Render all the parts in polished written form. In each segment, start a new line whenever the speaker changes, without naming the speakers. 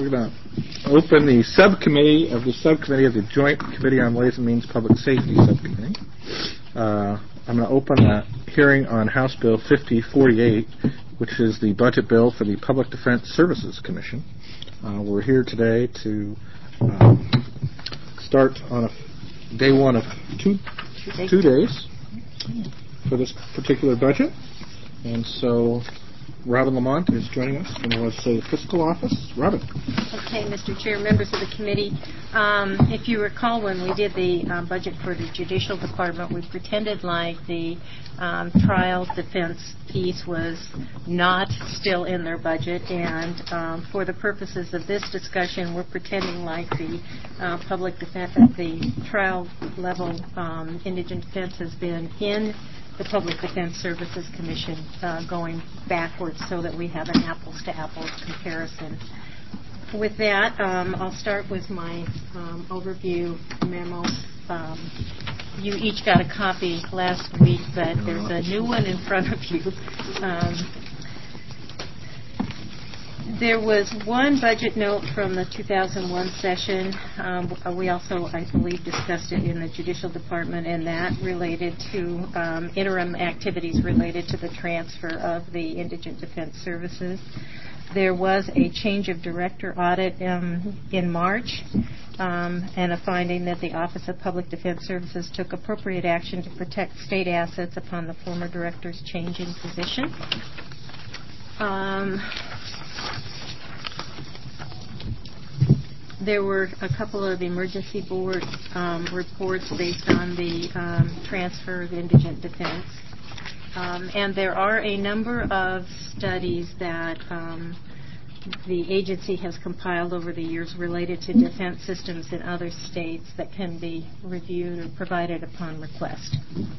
we're going to open the subcommittee of the Joint Committee on Ways and Means Public Safety Subcommittee. I'm going to open a hearing on House Bill 5048, which is the budget bill for the Public Defense Services Commission. We're here today to start on day one of two days for this particular budget. And so Robin Lamont is joining us from the Legislative Fiscal Office. Robin.
Okay, Mr. Chair, members of the committee. If you recall, when we did the budget for the Judicial Department, we pretended like the trial defense piece was not still in their budget, and for the purposes of this discussion, we're pretending like the public defense, the trial level indigent defense has been in the Public Defense Services Commission going backwards so that we have an apples-to-apples comparison. With that, I'll start with my overview memo. You each got a copy last week, but there's a new one in front of you. There was one budget note from the 2001 session. We also, I believe, discussed it in the Judicial Department, and that related to interim activities related to the transfer of the Indigent Defense Services. There was a change of director audit in March, and a finding that the Office of Public Defense Services took appropriate action to protect state assets upon the former director's changing position. There were a couple of emergency board reports based on the transfer of indigent defense. And there are a number of studies that the agency has compiled over the years related to defense systems in other states that can be reviewed or provided upon request.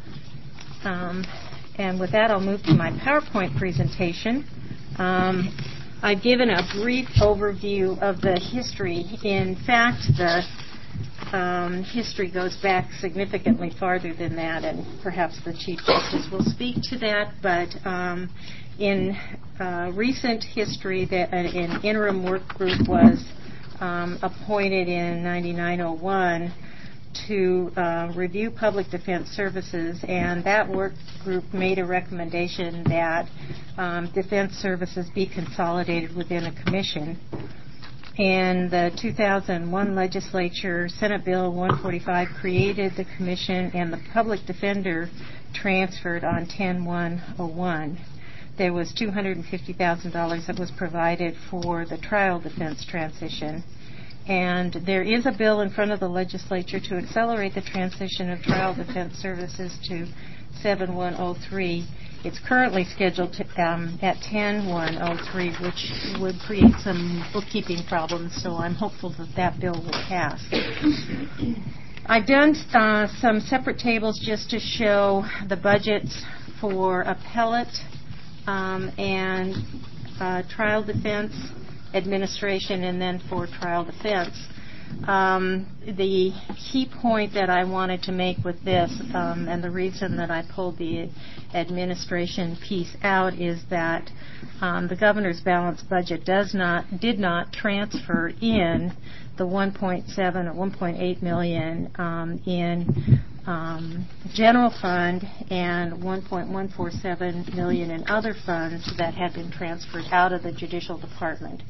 And with that, I'll move to my PowerPoint presentation. I've given a brief overview of the history. In fact, the history goes back significantly farther than that, and perhaps the Chief Justice will speak to that. But in recent history, an interim work group was appointed in 9901 to review public defense services, and that work group made a recommendation that defense services be consolidated within a commission. And the 2001 legislature, Senate Bill 145, created the commission, and the public defender transferred on 10/1/01. There was $250,000 that was provided for the trial defense transition. And there is a bill in front of the legislature to accelerate the transition of trial defense services to 7/1/03. It's currently scheduled to, at 10/1/03, which would create some bookkeeping problems, so I'm hopeful that that bill will pass. I've done some separate tables just to show the budgets for appellate and trial defense administration, and then for trial defense. The key point that I wanted to make with this, and the reason that I pulled the administration piece out, is that the governor's balanced budget did not transfer in the 1.7 or 1.8 million in general fund and 1.147 million in other funds that had been transferred out of the Judicial Department.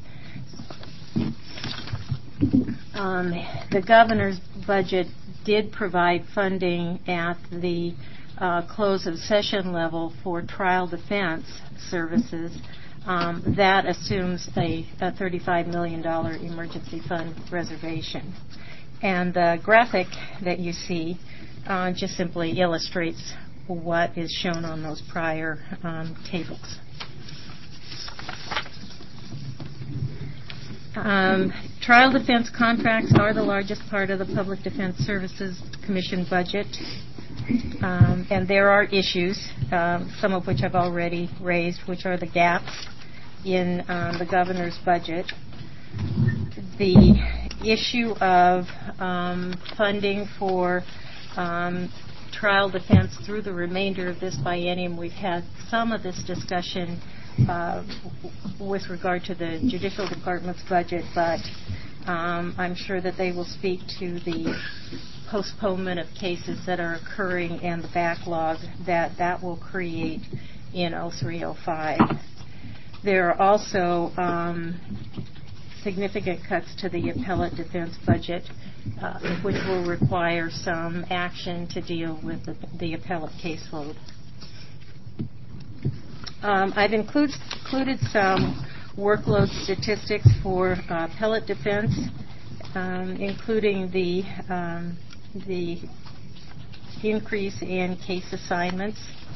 The governor's budget did provide funding at the close of session level for trial defense services. That assumes a $35 million emergency fund reservation. And the graphic that you see just simply illustrates what is shown on those prior tables. Trial defense contracts are the largest part of the Public Defense Services Commission budget, and there are issues, some of which I've already raised, which are the gaps in the governor's budget. The issue of funding for trial defense through the remainder of this biennium. We've had some of this discussion with regard to the Judicial Department's budget, but I'm sure that they will speak to the postponement of cases that are occurring and the backlog that will create in 0305. There are also significant cuts to the appellate defense budget, which will require some action to deal with the appellate caseload. I've included some workload statistics for appellate defense, including the increase in case assignments,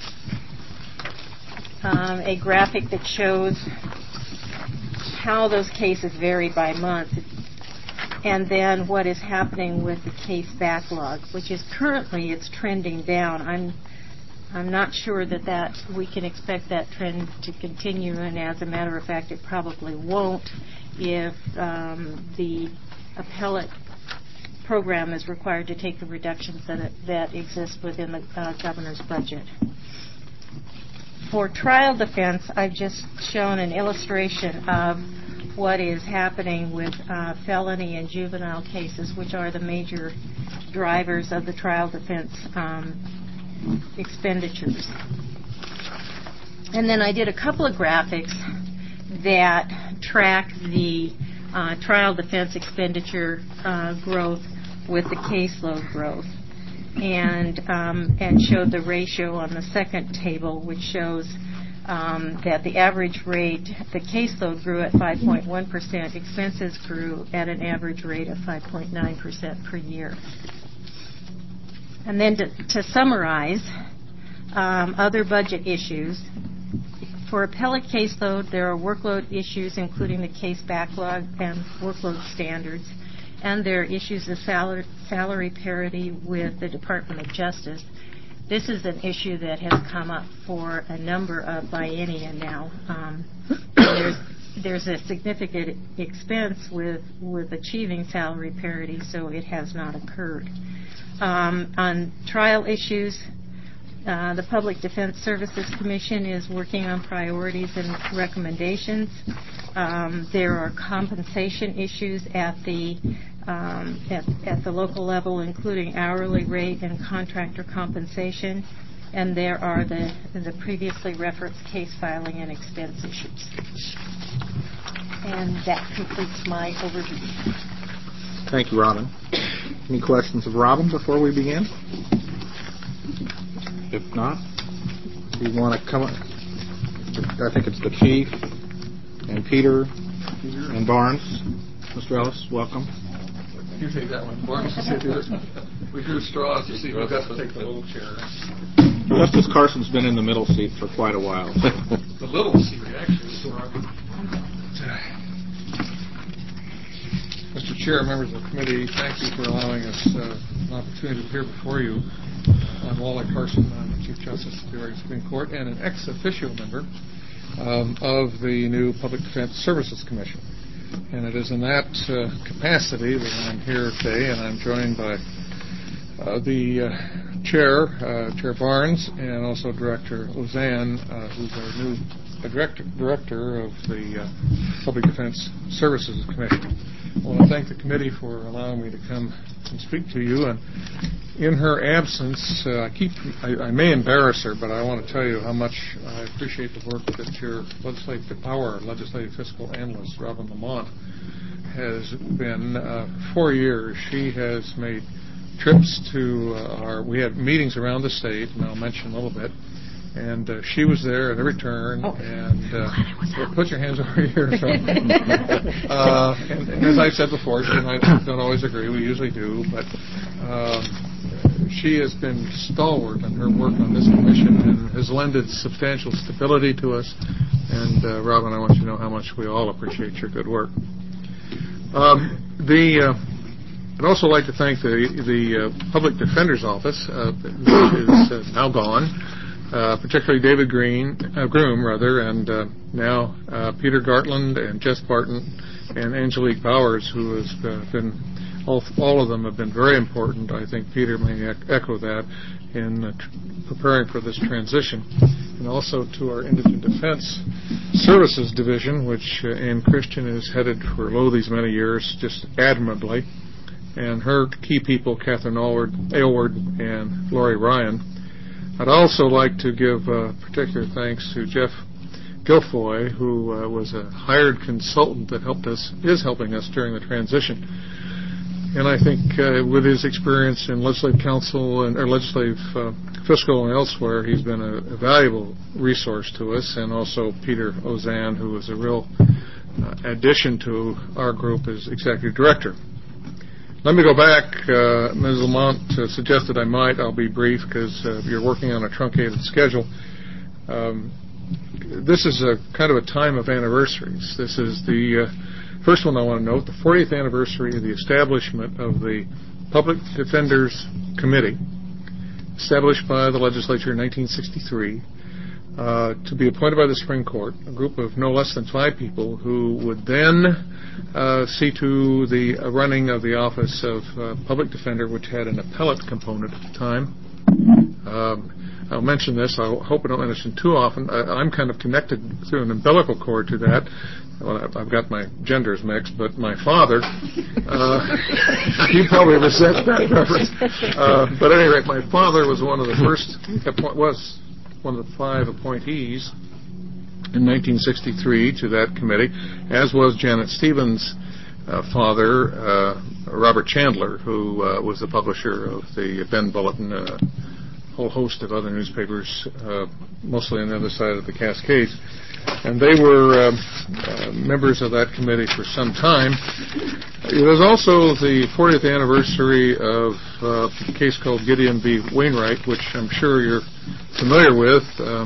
a graphic that shows how those cases vary by month, and then what is happening with the case backlog, which is currently it's trending down. I'm not sure that we can expect that trend to continue, and as a matter of fact, it probably won't if the appellate program is required to take the reductions that exist within the governor's budget. For trial defense, I've just shown an illustration of what is happening with felony and juvenile cases, which are the major drivers of the trial defense expenditures. And then I did a couple of graphics that track the trial defense expenditure growth with the caseload growth, and showed the ratio on the second table, which shows that the average rate, the caseload grew at 5.1%, expenses grew at an average rate of 5.9% per year. And then to summarize other budget issues, for appellate caseload, there are workload issues, including the case backlog and workload standards, and there are issues of salary parity with the Department of Justice. This is an issue that has come up for a number of biennia now. There's a significant expense with achieving salary parity, so it has not occurred. On trial issues, the Public Defense Services Commission is working on priorities and recommendations. There are compensation issues at the local level, including hourly rate and contractor compensation, and there are the previously referenced case filing and expense issues. And that completes my overview.
Thank you, Robin. Any questions of Robin before we begin? If not, we want to come up. I think it's the Chief and Peter and Barnes. Mr. Ellis, welcome.
You take that one. Barnes, we drew straws to see who got to take the little chair.
Justice Carson's been in the middle seat for quite a while.
The little seat, actually. Mr. Chair, members of the committee, thank you for allowing us an opportunity to appear before you. I'm Wally Carson. I'm the Chief Justice of the Oregon Supreme Court and an ex officio member of the new Public Defense Services Commission. And it is in that capacity that I'm here today, and I'm joined by the Chair Barnes, and also Director Lozanne, who's our new director of the Public Defense Services Commission. I want to thank the committee for allowing me to come and speak to you. And in her absence, I may embarrass her, but I want to tell you how much I appreciate the work that your legislative fiscal analyst, Robin Lamont, has been 4 years. She has made trips to we had meetings around the state, and I'll mention a little bit. And she was there at every turn, and put your hands over your ears. And as I've said before, she and I don't always agree. We usually do, but she has been stalwart in her work on this commission and has lended substantial stability to us. And Robin, I want you to know how much we all appreciate your good work. I'd also like to thank the Public Defender's Office, which is now gone. Particularly David Groom, and now Peter Gartland and Jess Barton and Angelique Bowers, who has been, all of them have been very important. I think Peter may echo that in preparing for this transition. and also to our Indigent Defense Services Division, which Ann Christian has headed for these many years just admirably, and her key people, Catherine Aylward and Lori Ryan. I'd also like to give particular thanks to Jeff Guilfoy, who was a hired consultant that is helping us during the transition. And I think with his experience in legislative council or legislative fiscal and elsewhere, he's been a valuable resource to us. And also Peter Ozan, who was a real addition to our group as executive director. Let me go back. Ms. Lamont suggested I'll be brief because you're working on a truncated schedule. This is a kind of a time of anniversaries. This is the first one I want to note, the 40th anniversary of the establishment of the Public Defenders Committee, established by the legislature in 1963, to be appointed by the Supreme Court, a group of no less than 5 people who would then see to the running of the office of public defender, which had an appellate component at the time. I'll mention this. I hope I don't mention too often. I'm kind of connected through an umbilical cord to that. Well, I've got my genders mixed, but my father, you probably resent that reference. But at any rate, my father was one of the 5 appointees in 1963 to that committee, as was Janet Stevens' father, Robert Chandler, who was the publisher of the Bend Bulletin, a whole host of other newspapers, mostly on the other side of the Cascades. And they were members of that committee for some time. It was also the 40th anniversary of a case called Gideon v. Wainwright, which I'm sure you're familiar with.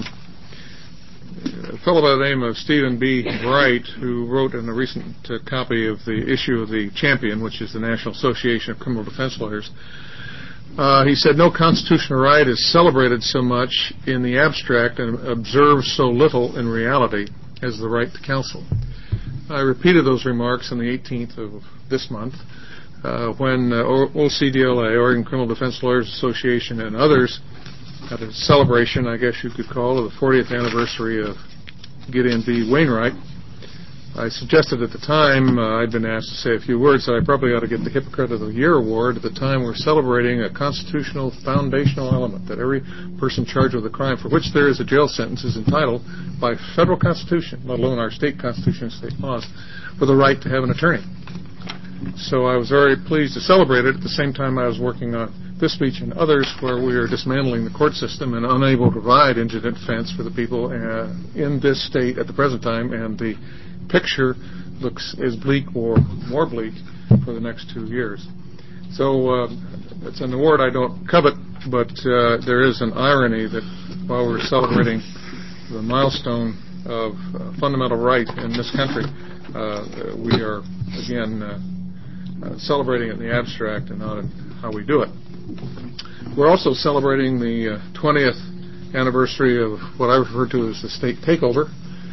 A fellow by the name of Stephen B. Wright, who wrote in a recent copy of the issue of the Champion, which is the National Association of Criminal Defense Lawyers, he said, no constitutional right is celebrated so much in the abstract and observed so little in reality as the right to counsel. I repeated those remarks on the 18th of this month when OCDLA, Oregon Criminal Defense Lawyers Association, and others had a celebration, I guess you could call, of the 40th anniversary of Gideon v. Wainwright. I suggested at the time, I'd been asked to say a few words, that I probably ought to get the Hypocrite of the Year award. At the time, we're celebrating a constitutional foundational element, that every person charged with a crime for which there is a jail sentence is entitled by federal constitution, let alone our state constitution and state laws, for the right to have an attorney. So I was very pleased to celebrate it. At the same time, I was working on this speech and others where we are dismantling the court system and unable to provide indigent defense for the people in this state at the present time, and the picture looks as bleak or more bleak for the next 2 years. So it's an award I don't covet, but there is an irony that while we're celebrating the milestone of fundamental right in this country, we are, again, celebrating it in the abstract and not in how we do it. We're also celebrating the 20th anniversary of what I refer to as the state takeover.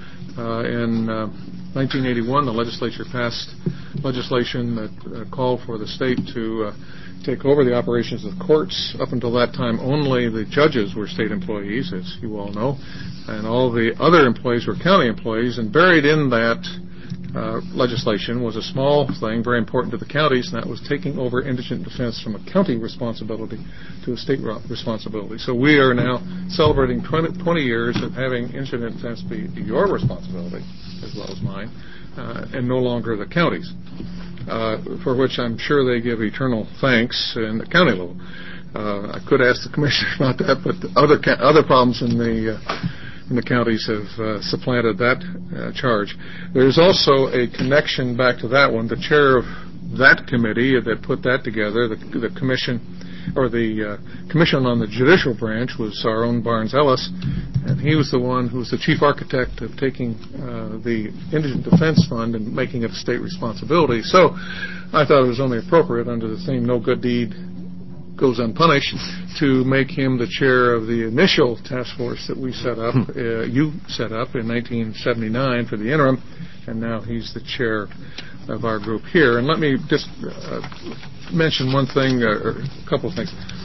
In 1981, the legislature passed legislation that called for the state to take over the operations of the courts. Up until that time, only the judges were state employees, as you all know, and all the other employees were county employees. And buried in that legislation was a small thing, very important to the counties, and that was taking over indigent defense from a county responsibility to a state responsibility. So we are now celebrating 20 years of having indigent defense be your responsibility, as well as mine, and no longer the counties, for which I'm sure they give eternal thanks in the county level. I could ask the commissioner about that, but other problems in the counties have supplanted that charge. There's also a connection back to that one. The chair of that committee that put that together, the commission, or the commission on the judicial branch, was our own Barnes Ellis, and he was the one who was the chief architect of taking the Indigent Defense Fund and making it a state responsibility. So I thought it was only appropriate under the theme "No good deed goes unpunished" to make him the chair of the initial task force that we set up, you set up in 1979 for the interim, and now he's the chair of our group here. And let me just mention one thing, or a couple of things.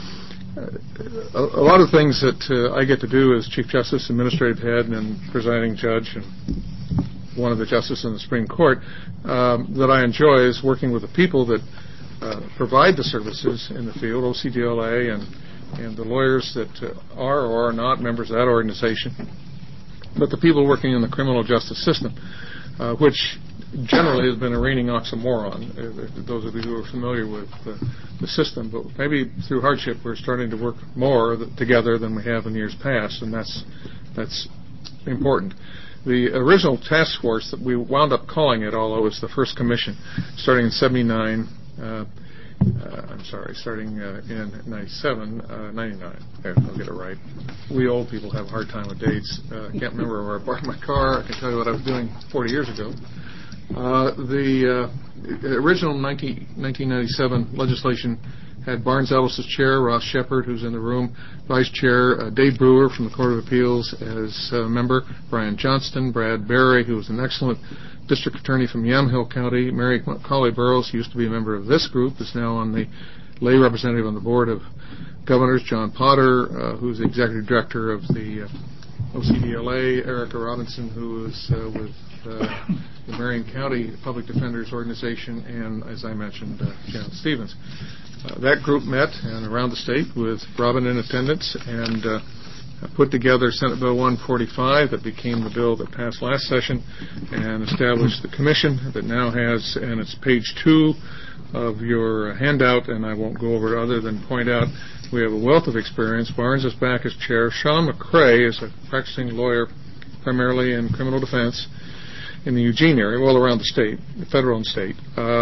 a lot of things that I get to do as Chief Justice, Administrative Head, and Presiding Judge, and one of the Justices in the Supreme Court, that I enjoy is working with the people that provide the services in the field, OCDLA, and the lawyers that are or are not members of that organization, but the people working in the criminal justice system, which generally has been a reigning oxymoron, those of you who are familiar with the system. But maybe through hardship we're starting to work more together than we have in years past, and that's important. The original task force that we wound up calling it, although it's the first commission, starting in 79, starting in 97, 99. There, I'll get it right. We old people have a hard time with dates. I can't remember where I parked my car. I can tell you what I was doing 40 years ago. The original 1997 legislation had Barnes Ellis as chair, Ross Shepard, who's in the room, vice chair, Dave Brewer from the Court of Appeals as a member, Brian Johnston, Brad Berry, who was an excellent district attorney from Yamhill County, Mary Colley Burrows, who used to be a member of this group, is now on the lay representative on the Board of Governors, John Potter, who's the executive director of the OCDLA, Erica Robinson, who is with the Marion County Public Defenders Organization, and, as I mentioned, Janet Stevens. That group met and around the state with Robin in attendance and put together Senate Bill 145 that became the bill that passed last session and established the commission that now has, and it's page 2 of your handout, and I won't go over it other than point out we have a wealth of experience. Barnes is back as chair. Sean McCrae is a practicing lawyer primarily in criminal defense in the Eugene area, well around the state, federal and state,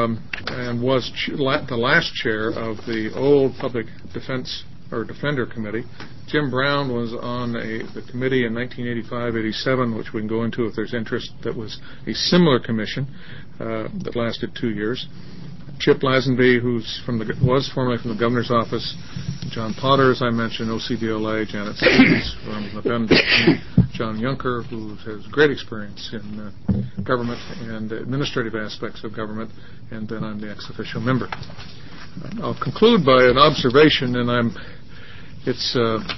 and was the last chair of the old Public Defense or Defender Committee. Jim Brown was on the committee in 1985-87, which we can go into if there's interest, that was a similar commission that lasted 2 years. Chip Lazenby, who's was formerly from the governor's office, John Potter, as I mentioned, OCDLA, Janet Stevens from the Bend, John Yunker, who has great experience in government and administrative aspects of government, and then I'm the ex-officio member. I'll conclude by an observation, and it's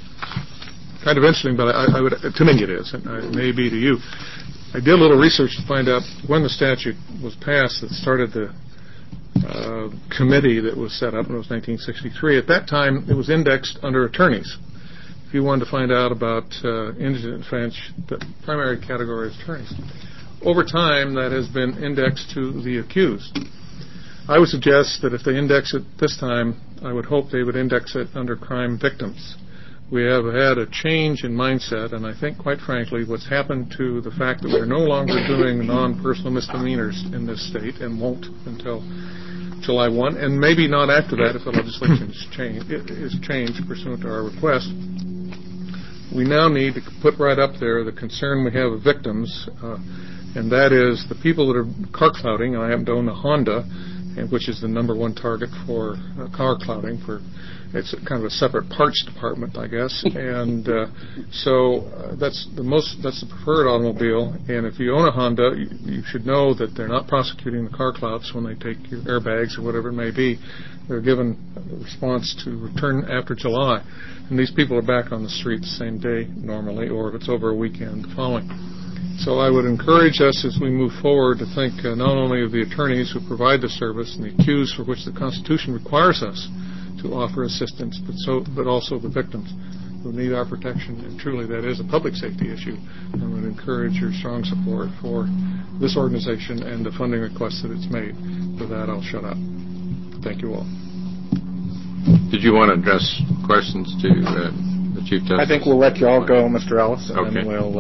kind of interesting, but I would, to me it is, and it may be to you. I did a little research to find out when the statute was passed that started the committee that was set up, and it was 1963. At that time, it was indexed under attorneys. If you wanted to find out about indigent defense, the primary category is attorneys. Over time, that has been indexed to the accused. I would suggest that if they index it this time, I would hope they would index it under crime victims. We have had a change in mindset, and I think, quite frankly, what's happened to the fact that we're no longer doing non-personal misdemeanors in this state and won't until July 1, and maybe not after that if the legislation is changed pursuant to our request. We now need to put right up there the concern we have of victims, and that is the people that are car clouding. I happen to own a Honda, which is the number one target for car clouding. It's kind of a separate parts department, I guess, and so that's the preferred automobile. And if you own a Honda, you should know that they're not prosecuting the car clouds when they take your airbags or whatever it may be. They're given a response to return after July, and these people are back on the street the same day normally, or if it's over a weekend, the following. So I would encourage us as we move forward to think not only of the attorneys who provide the service and the accused for which the Constitution requires us to offer assistance, but also the victims who need our protection. And truly that is a public safety issue. I would encourage your strong support for this organization and the funding requests that it's made. For that, I'll shut up. Thank you all.
Did you want to address questions to the Chief Justice?
I think we'll let you all go, Mr. Ellis, and
okay.
then we'll...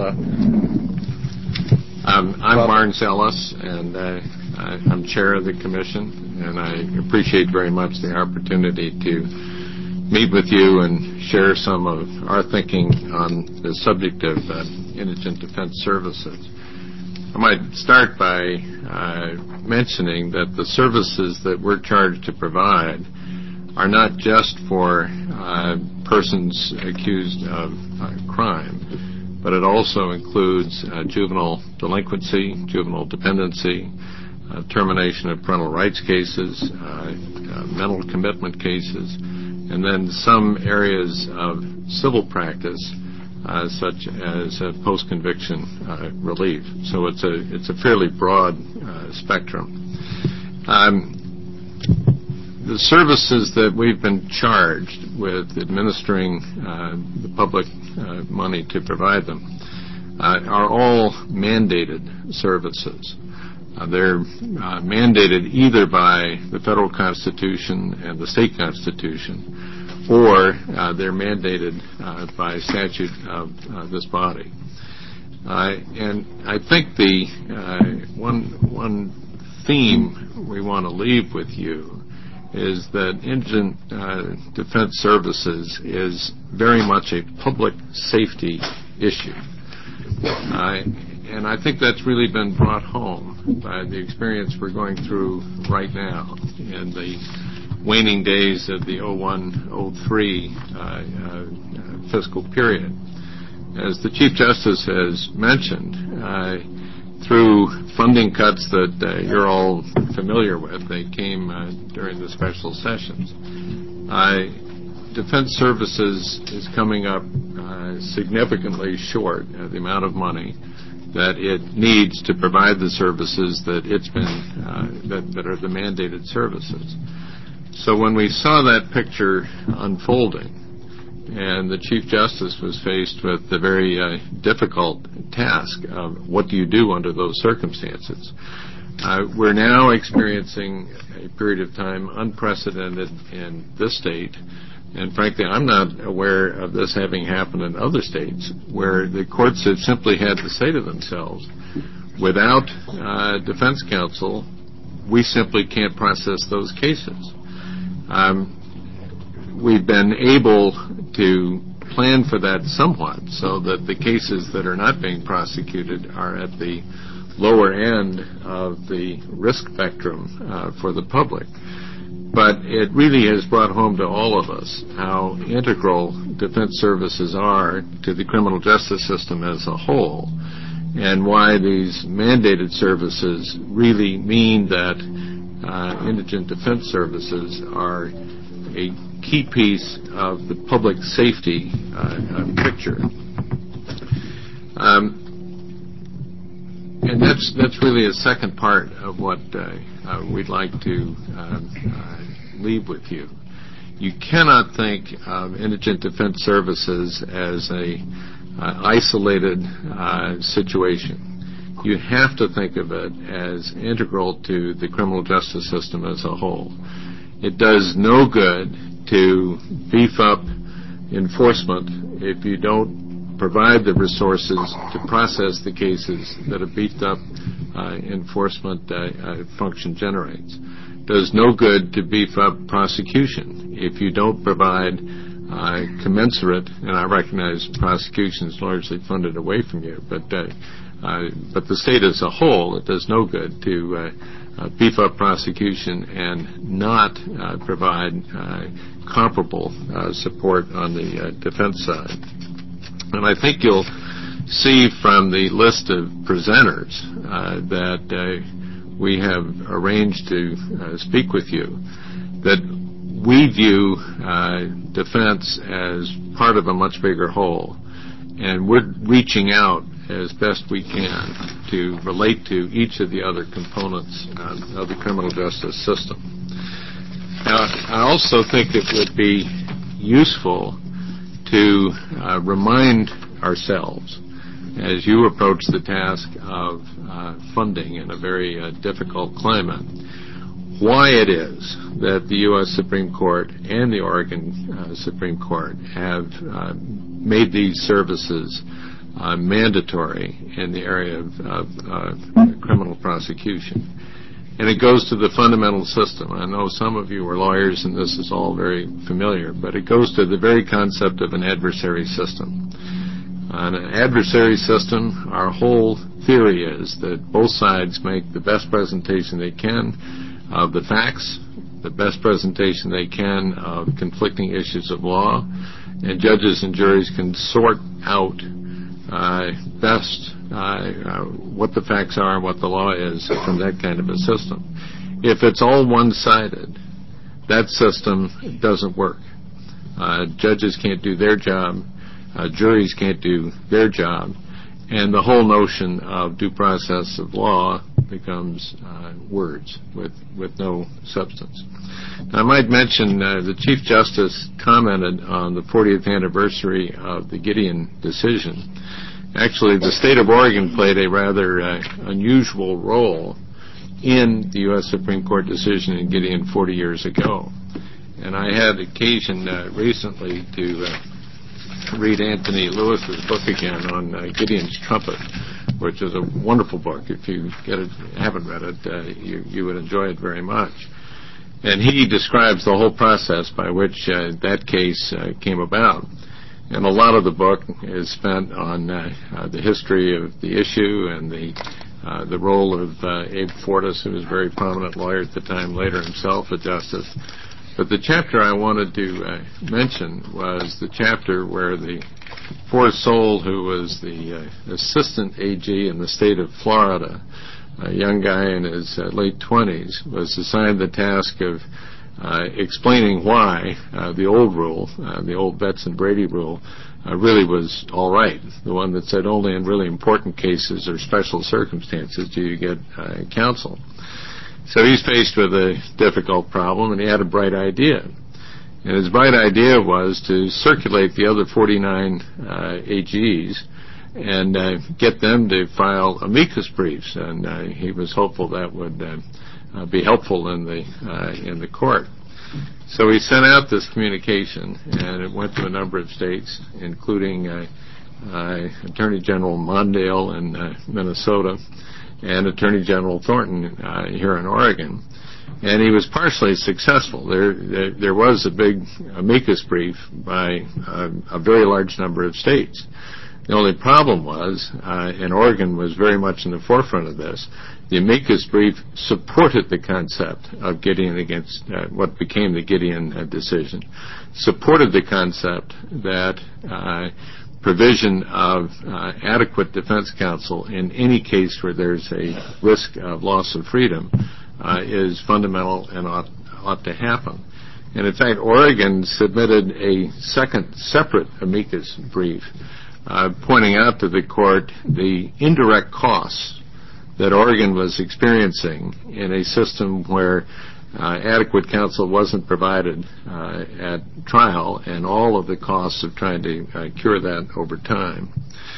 I'm Barnes Ellis, and I'm chair of the commission, and I appreciate very much the opportunity to meet with you and share some of our thinking on the subject of indigent defense services. I might start by mentioning that the services that we're charged to provide are not just for persons accused of crime, but it also includes juvenile delinquency, juvenile dependency, termination of parental rights cases, mental commitment cases, and then some areas of civil practice, such as post-conviction relief. So it's a fairly broad spectrum. The services that we've been charged with administering the public money to provide them are all mandated services. They're mandated either by the federal Constitution and the state Constitution, or they're mandated by statute of this body. And I think the one theme we want to leave with you is that Indigent Defense Services is very much a public safety issue. And I think that's really been brought home by the experience we're going through right now in the waning days of the 01-03 fiscal period. As the Chief Justice has mentioned, through funding cuts that you're all familiar with, they came during the special sessions. Defense Services is coming up significantly short of the amount of money that it needs to provide the services that it's been that are the mandated services. So when we saw that picture unfolding, and the Chief Justice was faced with the very difficult task of what do you do under those circumstances, we're now experiencing a period of time unprecedented in this state. And frankly, I'm not aware of this having happened in other states where the courts have simply had to say to themselves, without defense counsel, we simply can't process those cases. We've been able to plan for that somewhat so that the cases that are not being prosecuted are at the lower end of the risk spectrum for the public. But it really has brought home to all of us how integral defense services are to the criminal justice system as a whole, and why these mandated services really mean that indigent defense services are a key piece of the public safety picture. And that's really a second part of what we'd like to leave with you. You cannot think of indigent defense services as a isolated situation. You have to think of it as integral to the criminal justice system as a whole. It does no good to beef up enforcement if you don't provide the resources to process the cases that a beefed up enforcement function generates. It does no good to beef up prosecution if you don't provide commensurate, and I recognize prosecution is largely funded away from you, but the state as a whole, it does no good to beef up prosecution and not provide comparable support on the defense side. And I think you'll see from the list of presenters that we have arranged to speak with you that we view defense as part of a much bigger whole, and we're reaching out as best we can to relate to each of the other components of the criminal justice system. Now, I also think it would be useful to remind ourselves, as you approach the task of funding in a very difficult climate, why it is that the U.S. Supreme Court and the Oregon Supreme Court have made these services mandatory in the area of criminal prosecution. And it goes to the fundamental system. I know some of you are lawyers and this is all very familiar, but it goes to the very concept of an adversary system. On an adversary system, our whole theory is that both sides make the best presentation they can of the facts, the best presentation they can of conflicting issues of law, and judges and juries can sort out best what the facts are and what the law is from that kind of a system. If it's all one-sided, that system doesn't work. Judges can't do their job. Juries can't do their job. And the whole notion of due process of law becomes words with no substance. Now, I might mention the Chief Justice commented on the 40th anniversary of the Gideon decision. Actually, the state of Oregon played a rather unusual role in the U.S. Supreme Court decision in Gideon 40 years ago. And I had occasion recently to read Anthony Lewis's book again on Gideon's Trumpet, which is a wonderful book. If you haven't read it, you would enjoy it very much. And he describes the whole process by which that case came about. And a lot of the book is spent on the history of the issue and the role of Abe Fortas, who was a very prominent lawyer at the time, later himself a justice. But the chapter I wanted to mention was the chapter where the Forrest Soule, who was the assistant AG in the state of Florida, a young guy in his late 20s, was assigned the task of explaining why the old rule, the old Betts and Brady rule, really was all right. The one that said only in really important cases or special circumstances do you get counsel. So he's faced with a difficult problem, and he had a bright idea. And his bright idea was to circulate the other 49 AGs and get them to file amicus briefs. And he was hopeful that would be helpful in the court. So he sent out this communication, and it went to a number of states, including Attorney General Mondale in Minnesota and Attorney General Thornton here in Oregon. And he was partially successful. There was a big amicus brief by a very large number of states. The only problem was, and Oregon was very much in the forefront of this, the amicus brief supported the concept of Gideon against what became the Gideon decision, supported the concept that provision of adequate defense counsel in any case where there's a risk of loss of freedom is fundamental and ought to happen. And in fact, Oregon submitted a second separate amicus brief pointing out to the court the indirect costs that Oregon was experiencing in a system where adequate counsel wasn't provided at trial, and all of the costs of trying to cure that over time.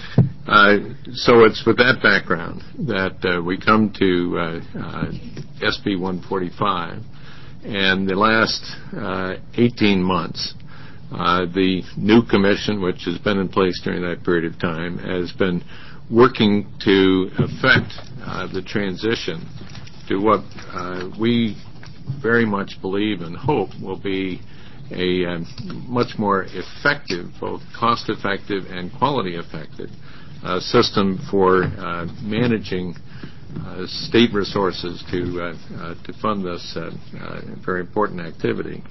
So it's with that background that we come to SB 145, and the last 18 months, the new commission, which has been in place during that period of time, has been working to effect the transition to what we very much believe and hope will be a much more effective, both cost-effective and quality-effective system for managing state resources to fund this very important activity.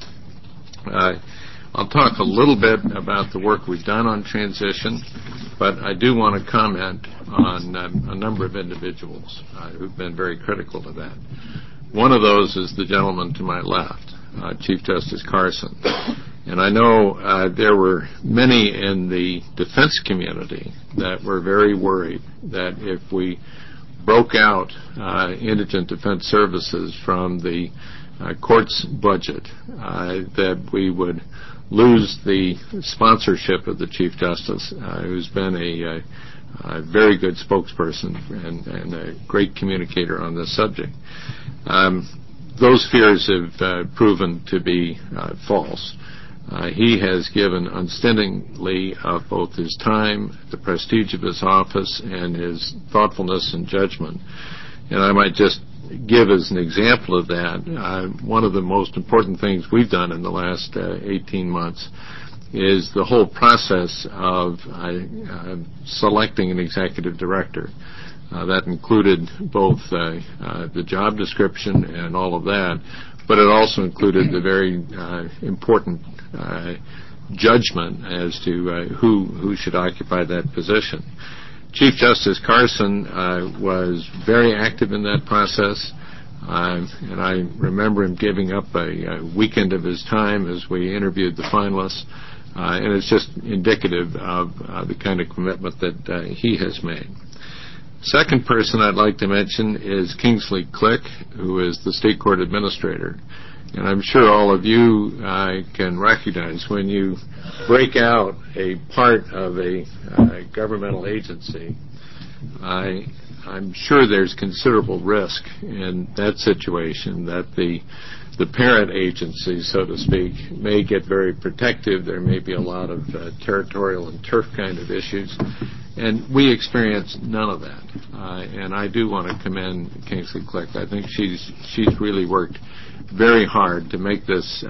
I'll talk a little bit about the work we've done on transition, but I do want to comment on a number of individuals who've been very critical to that. One of those is the gentleman to my left, Chief Justice Carson. And I know there were many in the defense community that were very worried that if we broke out indigent defense services from the court's budget, that we would lose the sponsorship of the Chief Justice, who's been a very good spokesperson and a great communicator on this subject. Those fears have proven to be false. He has given unstintingly of both his time, the prestige of his office, and his thoughtfulness and judgment. And I might just give as an example of that, one of the most important things we've done in the last 18 months is the whole process of selecting an executive director. That included both the job description and all of that, but it also included the very important judgment as to who should occupy that position. Chief Justice Carson was very active in that process. And I remember him giving up a weekend of his time as we interviewed the finalists. And it's just indicative of the kind of commitment that he has made. Second person I'd like to mention is Kingsley Click, who is the state court administrator. And I'm sure all of you can recognize when you break out a part of a governmental agency, I'm sure there's considerable risk in that situation that the parent agency, so to speak, may get very protective. There may be a lot of territorial and turf kind of issues. And we experienced none of that. And I do want to commend Kingsley Click. I think she's really worked very hard to make this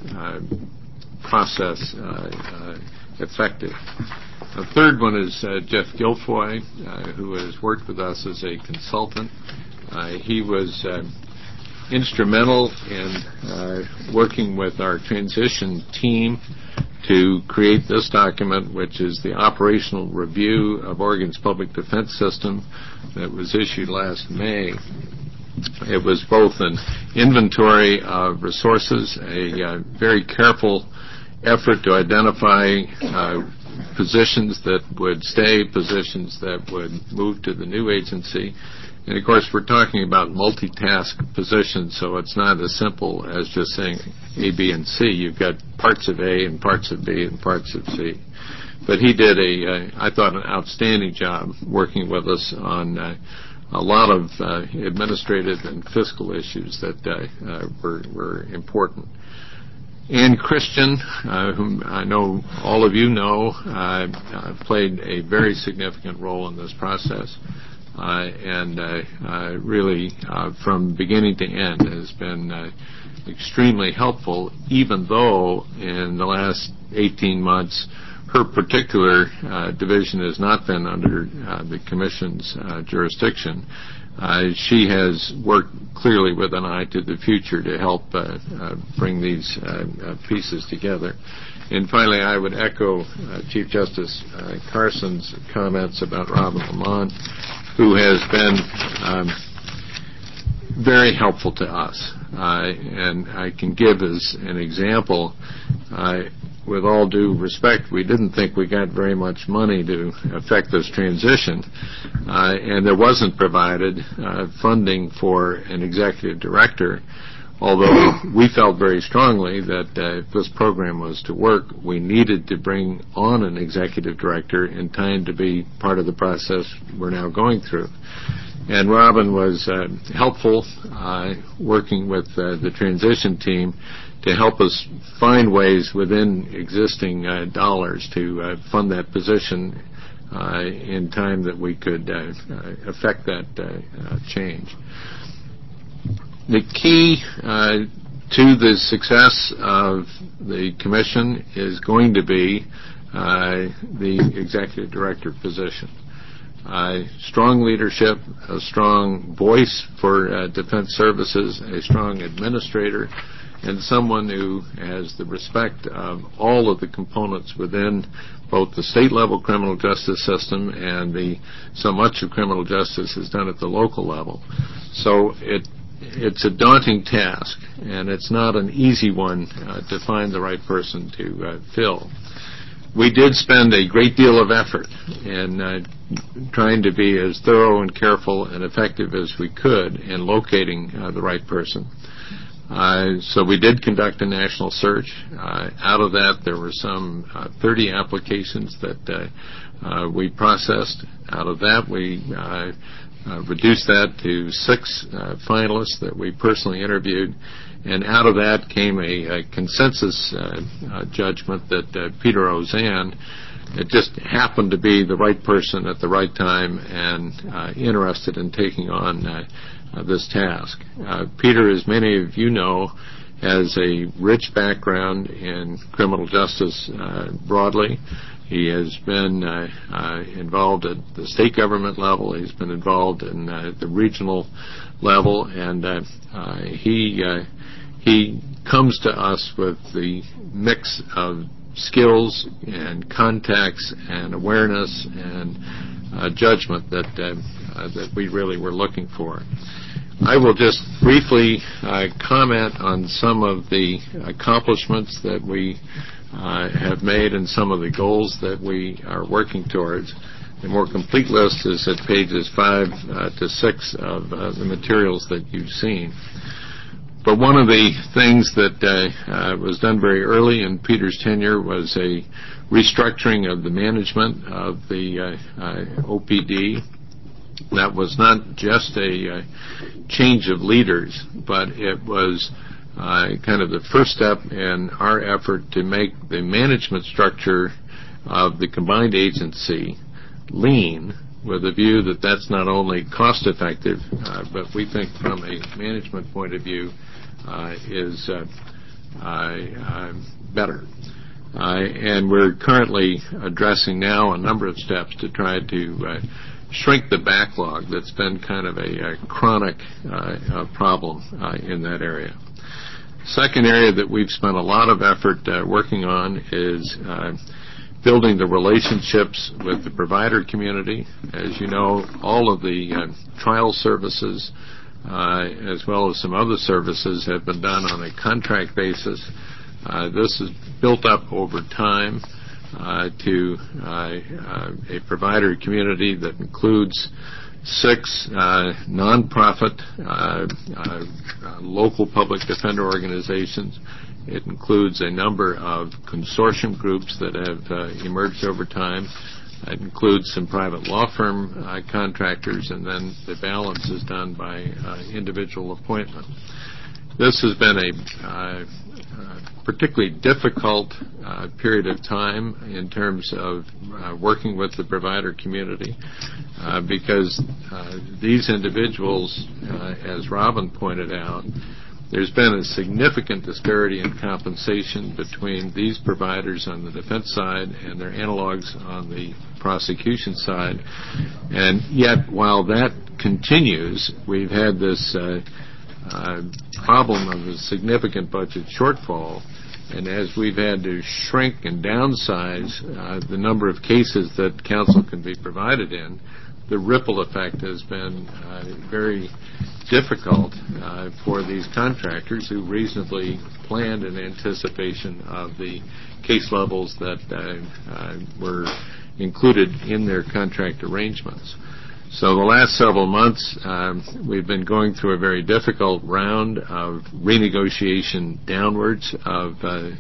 process effective. The third one is Jeff Guilfoy, who has worked with us as a consultant. He was instrumental in working with our transition team to create this document, which is the operational review of Oregon's public defense system that was issued last May. It was both an inventory of resources, a very careful effort to identify positions that would stay, positions that would move to the new agency. And of course, we're talking about multitask positions, so it's not as simple as just saying A, B, and C. You've got parts of A and parts of B and parts of C. But he did I thought, an outstanding job working with us on a lot of administrative and fiscal issues that were important. Ann Christian, whom I know all of you know, played a very significant role in this process. And really, from beginning to end, has been extremely helpful, even though in the last 18 months, her particular division has not been under the Commission's jurisdiction. She has worked clearly with an eye to the future to help bring these pieces together. And finally, I would echo Chief Justice Carson's comments about Robin Lamont, who has been very helpful to us. And I can give as an example, with all due respect, we didn't think we got very much money to affect this transition, and there wasn't provided funding for an executive director, although we felt very strongly that if this program was to work, we needed to bring on an executive director in time to be part of the process we're now going through. And Robin was helpful working with the transition team to help us find ways within existing dollars to fund that position in time that we could affect that change. The key to the success of the Commission is going to be the executive director position. Strong leadership, a strong voice for defense services, a strong administrator, and someone who has the respect of all of the components within both the state-level criminal justice system and so much of criminal justice is done at the local level. So it's a daunting task, and it's not an easy one to find the right person to fill. We did spend a great deal of effort in trying to be as thorough and careful and effective as we could in locating the right person. So we did conduct a national search. Out of that, there were some 30 applications that we processed. Out of that, we reduced that to 6 finalists that we personally interviewed. And out of that came a consensus judgment that Peter Ozanne, it just happened to be the right person at the right time and interested in taking on this task. Peter, as many of you know, has a rich background in criminal justice broadly. He has been involved at the state government level. He's been involved in the regional level, and he comes to us with the mix of skills and contacts and awareness and judgment that we really were looking for. I will just briefly comment on some of the accomplishments that we have made and some of the goals that we are working towards. The more complete list is at pages 5 to 6 of the materials that you've seen. But one of the things that was done very early in Peter's tenure was a restructuring of the management of the OPD. That was not just a change of leaders, but it was kind of the first step in our effort to make the management structure of the combined agency lean, with a view that that's not only cost effective, but we think from a management point of view is better. And we're currently addressing now a number of steps to try to shrink the backlog that's been kind of a chronic problem in that area. Second area that we've spent a lot of effort working on is building the relationships with the provider community. As you know, all of the trial services as well as some other services have been done on a contract basis. This is built up over time to a provider community that includes 6 nonprofit local public defender organizations. It includes a number of consortium groups that have emerged over time. It includes some private law firm contractors, and then the balance is done by individual appointment. This has been a particularly difficult period of time in terms of working with the provider community because these individuals, as Robin pointed out, there's been a significant disparity in compensation between these providers on the defense side and their analogs on the prosecution side. And yet, while that continues, we've had this problem of a significant budget shortfall, and as we've had to shrink and downsize the number of cases that counsel can be provided in, the ripple effect has been very difficult for these contractors who reasonably planned in anticipation of the case levels that were included in their contract arrangements. So the last several months, we've been going through a very difficult round of renegotiation downwards of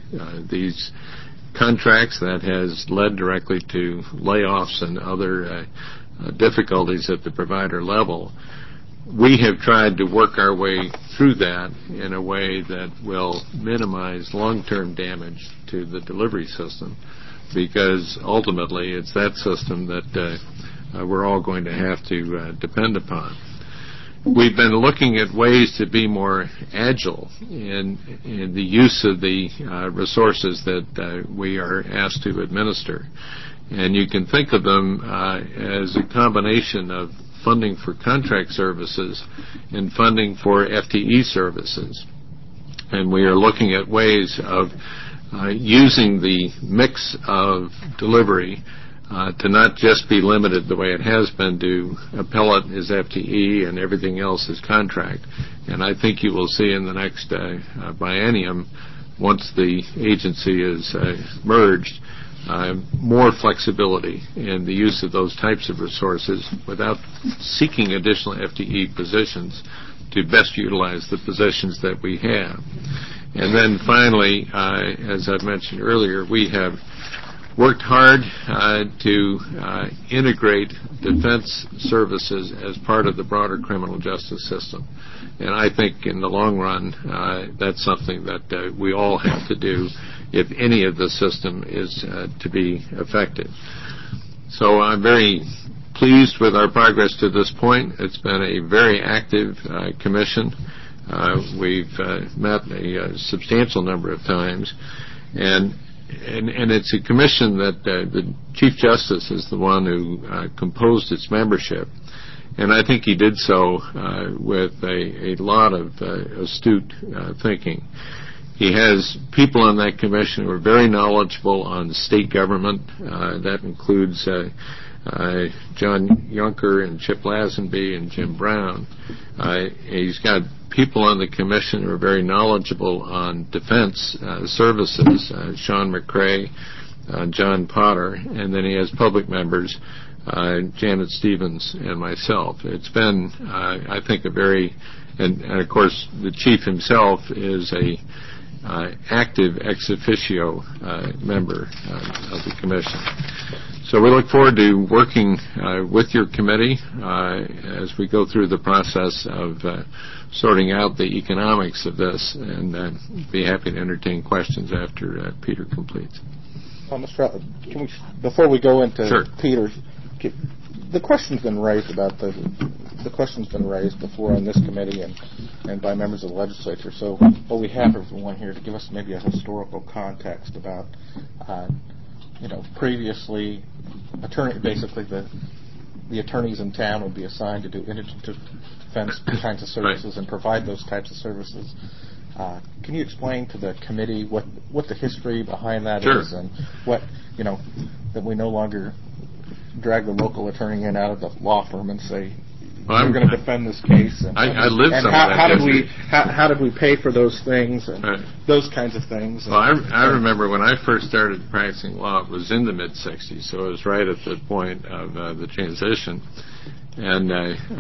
these contracts that has led directly to layoffs and other difficulties at the provider level. We have tried to work our way through that in a way that will minimize long-term damage to the delivery system, because ultimately it's that system that we're all going to have to depend upon. We've been looking at ways to be more agile in the use of the resources that we are asked to administer. And you can think of them as a combination of funding for contract services and funding for FTE services. And we are looking at ways of using the mix of delivery to not just be limited the way it has been to appellate is FTE and everything else is contract. And I think you will see in the next biennium, once the agency is merged, more flexibility in the use of those types of resources without seeking additional FTE positions to best utilize the positions that we have. And then finally, as I've mentioned earlier, we have worked hard to integrate defense services as part of the broader criminal justice system. And I think in the long run, that's something that we all have to do if any of the system is to be effective. So I'm very pleased with our progress to this point. It's been a very active commission. We've met a substantial number of times, and it's a commission that the Chief Justice is the one who composed its membership, and I think he did so with a lot of astute thinking. He has people on that commission who are very knowledgeable on state government. That includes John Yunker and Chip Lazenby and Jim Brown. He's got people on the commission who are very knowledgeable on defense services, Sean McCrae, John Potter, and then he has public members, Janet Stevens and myself. It's been, I think, a very, and of course the chief himself is a active ex officio member of the commission. So we look forward to working with your committee as we go through the process of sorting out the economics of this, and be happy to entertain questions after Peter completes.
Well, Mr. Can we, before we go into
Sure.
Peter, the question's been raised about the question's been raised before on this committee and by members of the legislature. So what we have everyone here to give us maybe a historical context about, previously, basically the attorneys in town would be assigned to do indigent defense kinds of services and provide those types of services. Can you explain to the committee what the history behind that
Sure.
is, and what, that we no longer drag the local attorney in out of the law firm and say, we're going to defend this case. And,
I lived
and
some
how,
of that
how did
history.
how did we pay for those things and
Right.
those kinds of things?
Well, I remember when I first started practicing law, it was in the mid-'60s, so it was right at the point of the transition. And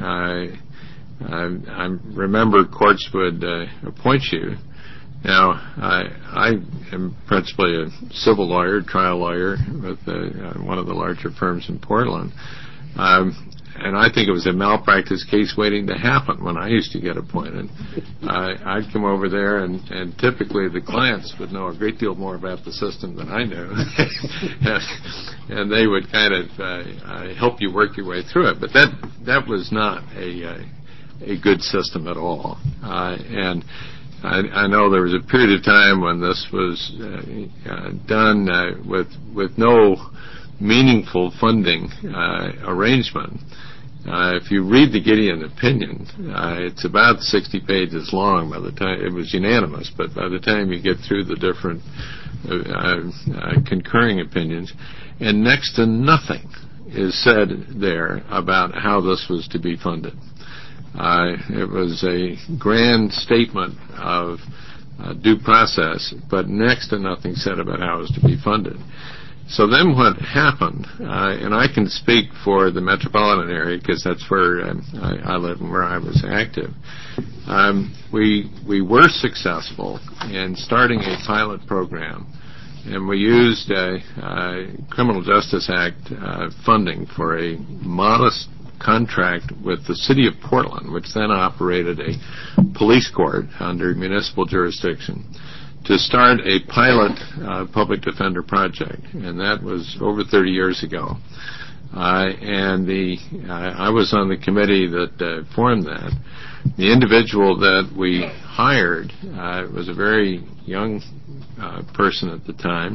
I remember courts would appoint you. Now, I am principally a civil lawyer, trial lawyer with one of the larger firms in Portland. And I think it was a malpractice case waiting to happen when I used to get appointed. I'd come over there, and typically the clients would know a great deal more about the system than I knew. And they would kind of help you work your way through it. But that was not a good system at all. And I know there was a period of time when this was done with no meaningful funding arrangement. If you read the Gideon opinion, it's about 60 pages long. By the time it was unanimous, but by the time you get through the different concurring opinions, and next to nothing is said there about how this was to be funded. It was a grand statement of due process, but next to nothing said about how it was to be funded. So then what happened, and I can speak for the metropolitan area because that's where I live and where I was active, we were successful in starting a pilot program, and we used Criminal Justice Act funding for a modest contract with the city of Portland, which then operated a police court under municipal jurisdiction, to start a pilot public defender project, and that was over 30 years ago. And I was on the committee that formed that. The individual that we hired was a very young person at the time,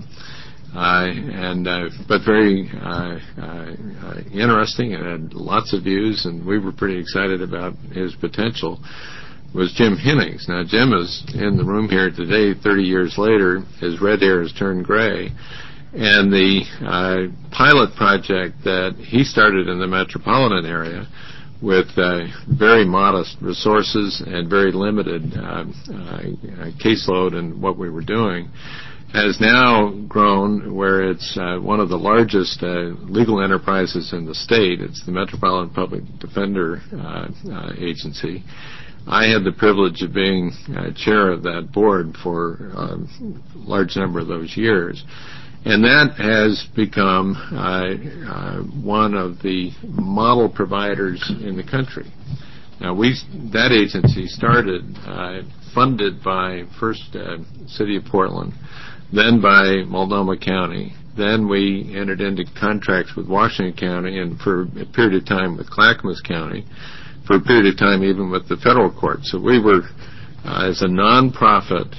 but very interesting and had lots of views, and we were pretty excited about his potential. Was Jim Hennings. Now, Jim is in the room here today 30 years later. His red hair has turned gray. And the pilot project that he started in the metropolitan area with very modest resources and very limited caseload in what we were doing has now grown where it's one of the largest legal enterprises in the state. It's the Metropolitan Public Defender Agency. I had the privilege of being chair of that board for a large number of those years. And that has become one of the model providers in the country. Now, that agency started funded by first City of Portland, then by Multnomah County. Then we entered into contracts with Washington County, and for a period of time with Clackamas County, for a period of time even with the federal court. So we were, as a nonprofit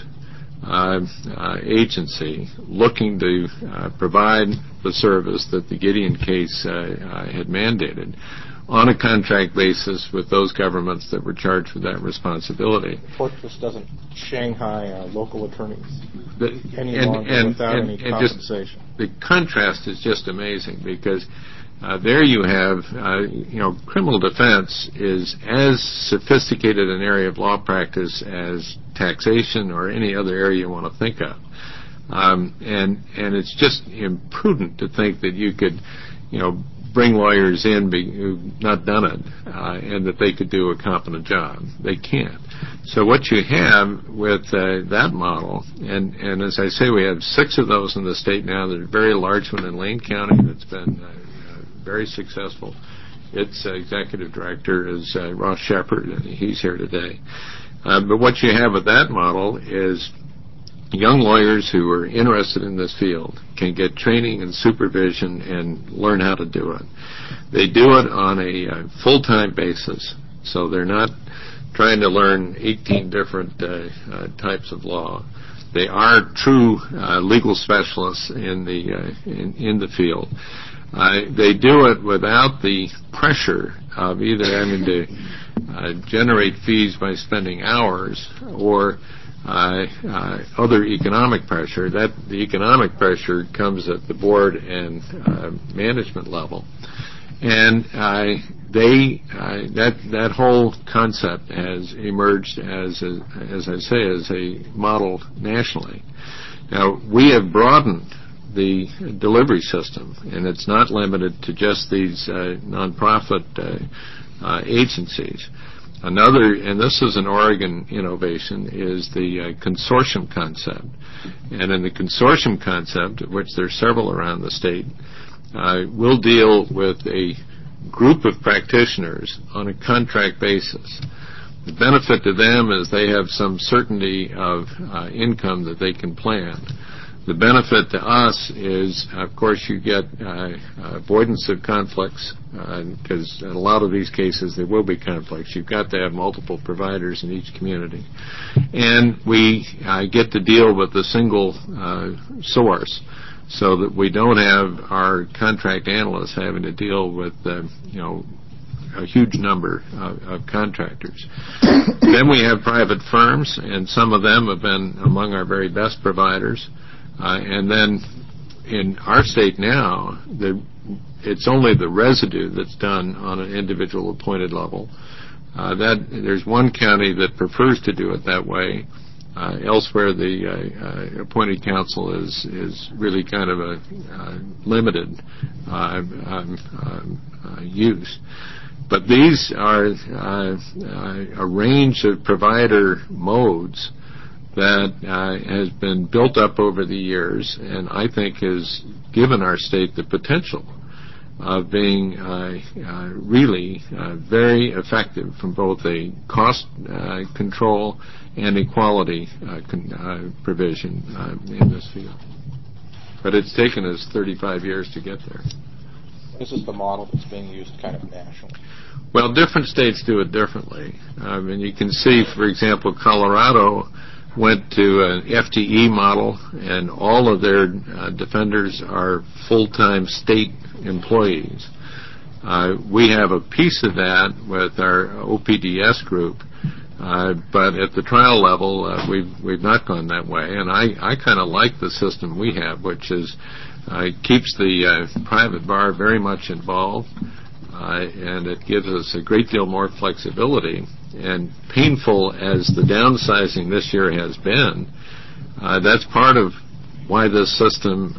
agency, looking to provide the service that the Gideon case had mandated on a contract basis with those governments that were charged with that responsibility.
The court just doesn't Shanghai local attorneys any longer without any compensation.
The contrast is just amazing because there you have, criminal defense is as sophisticated an area of law practice as taxation or any other area you want to think of. And it's just imprudent to think that you could, bring lawyers in who've not done it, and that they could do a competent job. They can't. So what you have with that model, and as I say, we have 6 of those in the state now. There's a very large one in Lane County that's been very successful. Its executive director is Ross Shepard, and he's here today. But what you have with that model is young lawyers who are interested in this field can get training and supervision and learn how to do it. They do it on a full-time basis, so they're not trying to learn 18 different types of law. They are true legal specialists in the field. They do it without the pressure of either having to generate fees by spending hours or other economic pressure. The economic pressure comes at the board and management level, and that whole concept has emerged as I say, as a model nationally. Now we have broadened the delivery system, and it's not limited to just these nonprofit agencies. Another, and this is an Oregon innovation, is the consortium concept. And in the consortium concept, of which there are several around the state, we'll deal with a group of practitioners on a contract basis. The benefit to them is they have some certainty of income that they can plan. The benefit to us is, of course, you get avoidance of conflicts, because in a lot of these cases there will be conflicts. You've got to have multiple providers in each community. And we get to deal with a single source, so that we don't have our contract analysts having to deal with a huge number of contractors. Then we have private firms, and some of them have been among our very best providers. And then in our state now, it's only the residue that's done on an individual appointed level. There's one county that prefers to do it that way. Elsewhere, the appointed counsel is really kind of a limited use. But these are a range of provider modes that has been built up over the years, and I think has given our state the potential of being really very effective from both a cost control and equality provision in this field. But it's taken us 35 years to get there.
This is the model that's being used kind of nationally.
Well, different states do it differently. And you can see, for example, Colorado went to an FTE model, and all of their defenders are full-time state employees. We have a piece of that with our OPDS group, but at the trial level, we've not gone that way. And I kind of like the system we have, which is keeps the private bar very much involved, and it gives us a great deal more flexibility. And painful as the downsizing this year has been, that's part of why this system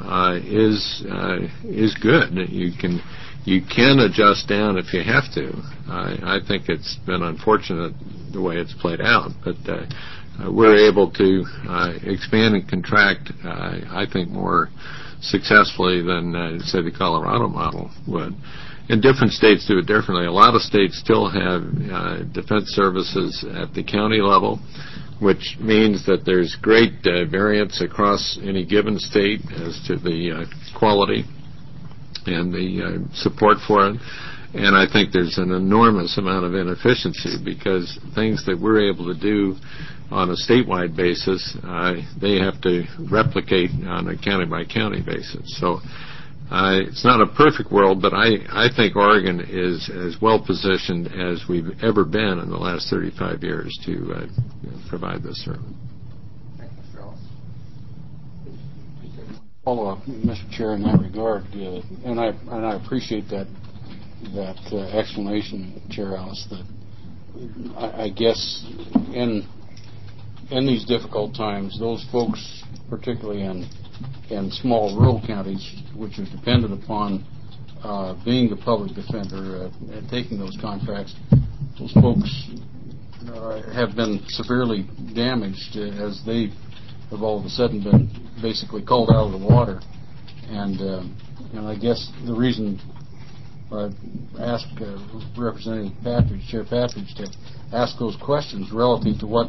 is good. You can adjust down if you have to. I think it's been unfortunate the way it's played out, but we're able to expand and contract, I think, more successfully than, say, the Colorado model would. And different states do it differently. A lot of states still have defense services at the county level, which means that there's great variance across any given state as to the quality and the support for it. And I think there's an enormous amount of inefficiency, because things that we're able to do on a statewide basis, they have to replicate on a county-by-county basis. So it's not a perfect world, but I think Oregon is as well positioned as we've ever been in the last 35 years to provide this service.
Thank you, Mr. Ellis.
follow up, Mr. Chair, in that regard, and I appreciate that explanation, Chair Ellis. That I guess in these difficult times, those folks, particularly in small rural counties, which are dependent upon being the public defender and taking those contracts, those folks have been severely damaged as they have all of a sudden been basically called out of the water. And I guess the reason I asked Representative Patridge, Chair Patridge, to ask those questions relative to what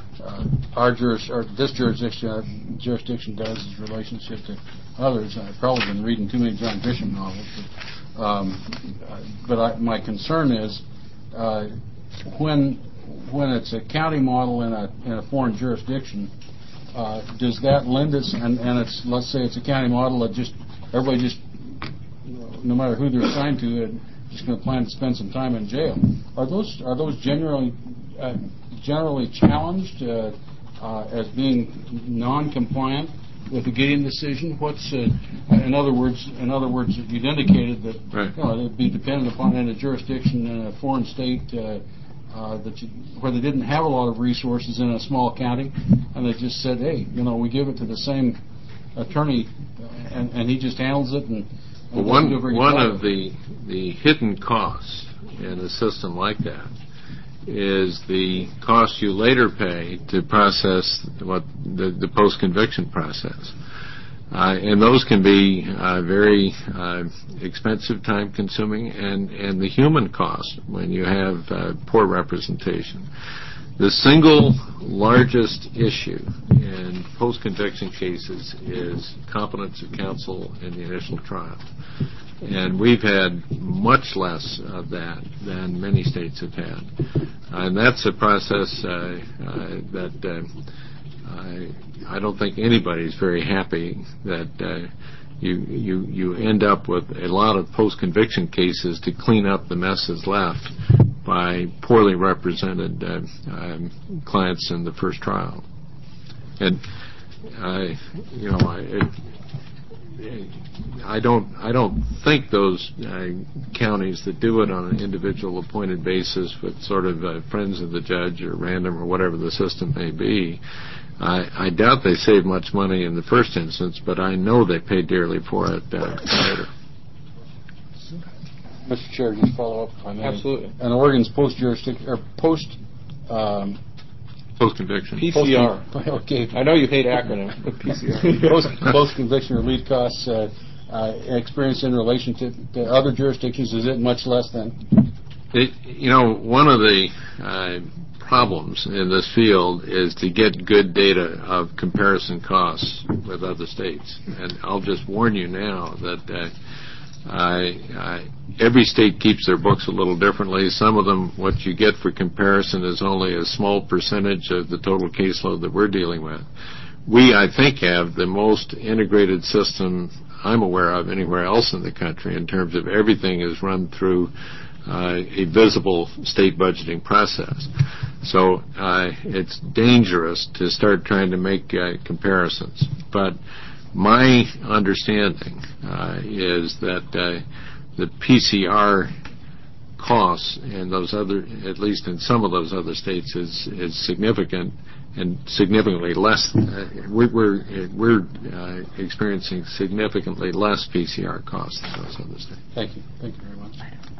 this jurisdiction does in relationship to others. I've probably been reading too many John Grisham novels, but my concern is when it's a county model in a foreign jurisdiction, does that lend us? And it's, let's say it's a county model that everybody just, no matter who they're assigned to, just going to plan to spend some time in jail. Are those generally challenged as being non-compliant with the Gideon decision? What's in other words, you'd indicated that it'd be dependent upon in a jurisdiction in a foreign state where they didn't have a lot of resources in a small county, and they just said, hey, we give it to the same attorney, and he just handles it. And one
of the hidden costs in a system like that is the cost you later pay to process the post-conviction process. And those can be very expensive, time-consuming, and the human cost when you have poor representation. The single largest issue in post-conviction cases is competence of counsel in the initial trial. And we've had much less of that than many states have had. And that's a process that I don't think anybody's very happy that you end up with a lot of post-conviction cases to clean up the messes left by poorly represented clients in the first trial. And I don't think those counties that do it on an individual appointed basis with sort of friends of the judge or random or whatever the system may be, I doubt they save much money in the first instance, but I know they pay dearly for it later.
Mr. Chair, just follow up if I may.
Absolutely.
And Oregon's post-conviction.
PCR.
Okay.
I know you hate acronyms, but PCR.
Post-conviction relief costs experience in relation to other jurisdictions, is it much less than?
One of the problems in this field is to get good data of comparison costs with other states. And I'll just warn you now that every state keeps their books a little differently. Some of them, what you get for comparison is only a small percentage of the total caseload that we're dealing with. We, I think, have the most integrated system I'm aware of anywhere else in the country in terms of everything is run through a visible state budgeting process. So it's dangerous to start trying to make comparisons. But my understanding is that the PCR costs in those other, at least in some of those other states, is significant and significantly less. We're experiencing significantly less PCR costs than those other states.
Thank you. Thank you very much.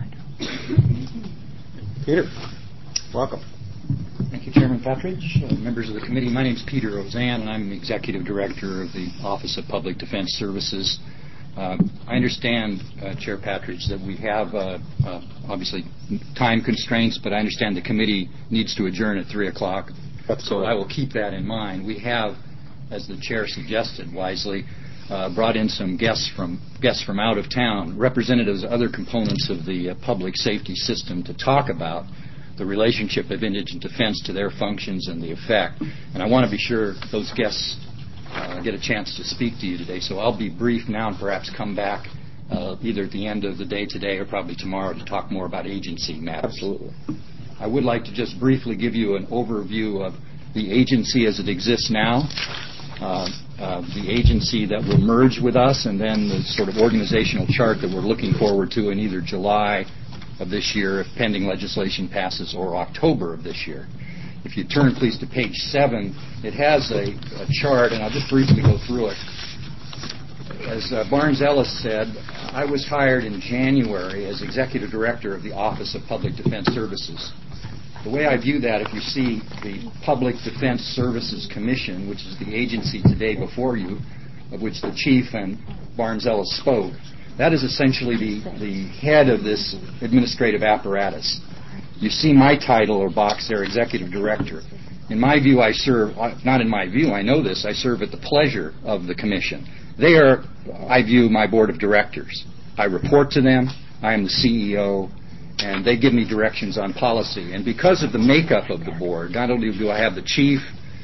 Peter, welcome.
Thank you, Chairman Patridge, members of the committee. My name is Peter Ozan, and I'm the Executive Director of the Office of Public Defense Services. I understand, Chair Patridge, that we have obviously time constraints, but I understand the committee needs to adjourn at 3 o'clock. So I will keep that in mind. We have, as the Chair suggested wisely, brought in some guests from out of town, representatives of other components of the public safety system, to talk about the relationship of indigent defense to their functions and the effect. And I want to be sure those guests get a chance to speak to you today. So I'll be brief now and perhaps come back either at the end of the day today or probably tomorrow to talk more about agency matters.
Absolutely.
I would like to just briefly give you an overview of the agency as it exists now. the agency that will merge with us, and then the sort of organizational chart that we're looking forward to in either July of this year, if pending legislation passes, or October of this year. If you turn, please, to page 7, it has a chart, and I'll just briefly go through it. As Barnes Ellis said, I was hired in January as Executive Director of the Office of Public Defense Services. The way I view that, if you see the Public Defense Services Commission, which is the agency today before you, of which the Chief and Barnes Ellis spoke, that is essentially the head of this administrative apparatus. You see my title or box there, Executive Director. In my view, I serve, not in my view, I know this, I serve at the pleasure of the Commission. They are, I view, my Board of Directors. I report to them, I am the CEO, and they give me directions on policy. And because of the makeup of the board, not only do I have the chief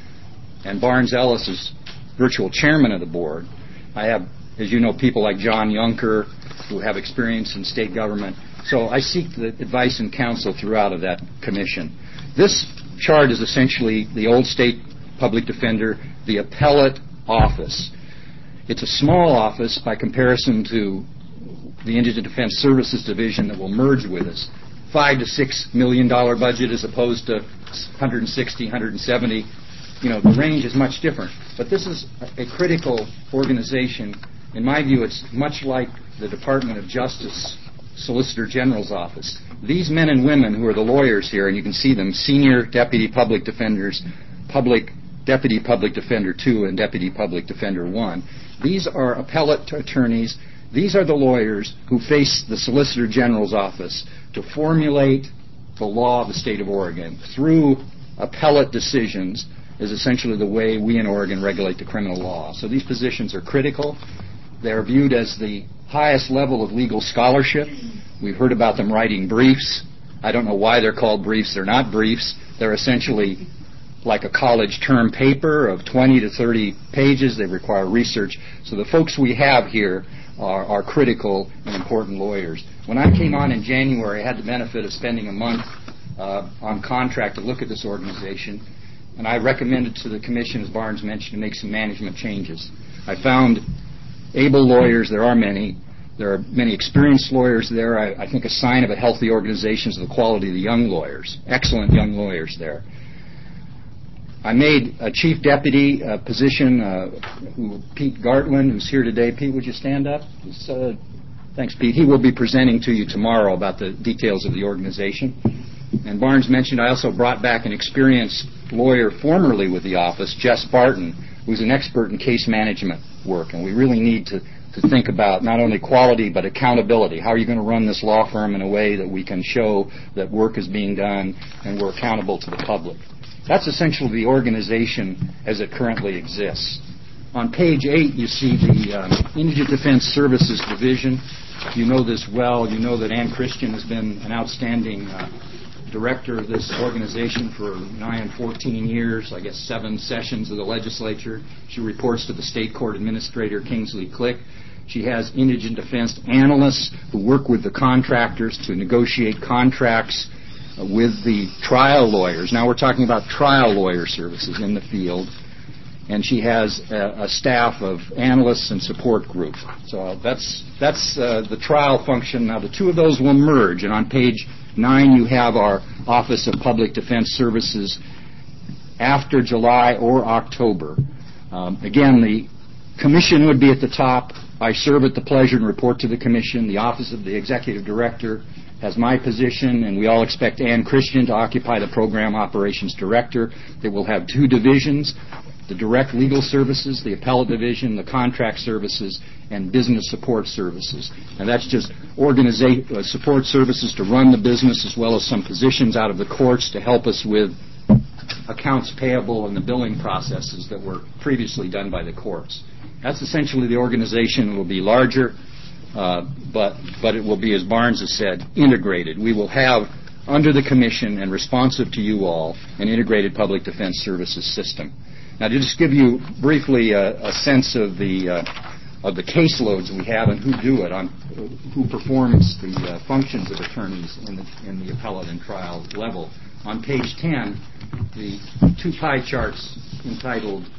and Barnes Ellis as virtual chairman of the board, I have, as you know, people like John Yunker who have experience in state government. So I seek the advice and counsel throughout of that commission. This chart is essentially the old state public defender, the appellate office. It's a small office by comparison to the Indigent Defense Services Division that will merge with us. $5 to $6 million budget as opposed to 160, 170. You know, the range is much different. But this is a critical organization. In my view, it's much like the Department of Justice Solicitor General's office. These men and women who are the lawyers here, and you can see them, Senior Deputy Public Defenders, Deputy Public Defender 2, and Deputy Public Defender 1. These are appellate attorneys. These are the lawyers who face the Solicitor General's office to formulate the law of the state of Oregon through appellate decisions is essentially the way we in Oregon regulate the criminal law. So these positions are critical. They're viewed as the highest level of legal scholarship. We've heard about them writing briefs. I don't know why they're called briefs. They're not briefs. They're essentially like a college term paper of 20 to 30 pages. They require research. So the folks we have here are critical and important lawyers. When I came on in January, I had the benefit of spending a month on contract to look at this organization, and I recommended to the Commission, as Barnes mentioned, to make some management changes. I found able lawyers. There are many. There are many experienced lawyers there. I think a sign of a healthy organization is the quality of the young lawyers, excellent young lawyers there. I made a chief deputy position, Pete Gartland, who's here today. Pete, would you stand up? Thanks, Pete. He will be presenting to you tomorrow about the details of the organization. And Barnes mentioned I also brought back an experienced lawyer formerly with the office, Jess Barton, who's an expert in case management work. And we really need to think about not only quality but accountability. How are you going to run this law firm in a way that we can show that work is being done and we're accountable to the public? That's essentially the organization as it currently exists. On page 8, you see the Indigent Defense Services Division. You know this well. You know that Ann Christian has been an outstanding director of this organization for nigh on 14 years, I guess 7 sessions of the legislature. She reports to the State Court Administrator, Kingsley Click. She has indigent defense analysts who work with the contractors to negotiate contracts with the trial lawyers. Now we're talking about trial lawyer services in the field. And she has a staff of analysts and support group. So that's the trial function. Now the two of those will merge. And on page 9 you have our Office of Public Defense Services after July or October. Again, the commission would be at the top. I serve at the pleasure and report to the commission. The Office of the Executive Director has my position, and we all expect Ann Christian to occupy the Program Operations Director. They will have 2 divisions, the Direct Legal Services, the Appellate Division, the Contract Services, and Business Support Services. And that's just support services to run the business, as well as some positions out of the courts to help us with accounts payable and the billing processes that were previously done by the courts. That's essentially the organization. It will be larger, but it will be, as Barnes has said, integrated. We will have, under the commission and responsive to you all, an integrated public defense services system. Now, to just give you briefly a sense of the caseloads we have and who do it, who performs the functions of attorneys in the appellate and trial level. On page 10, the 2 pie charts entitled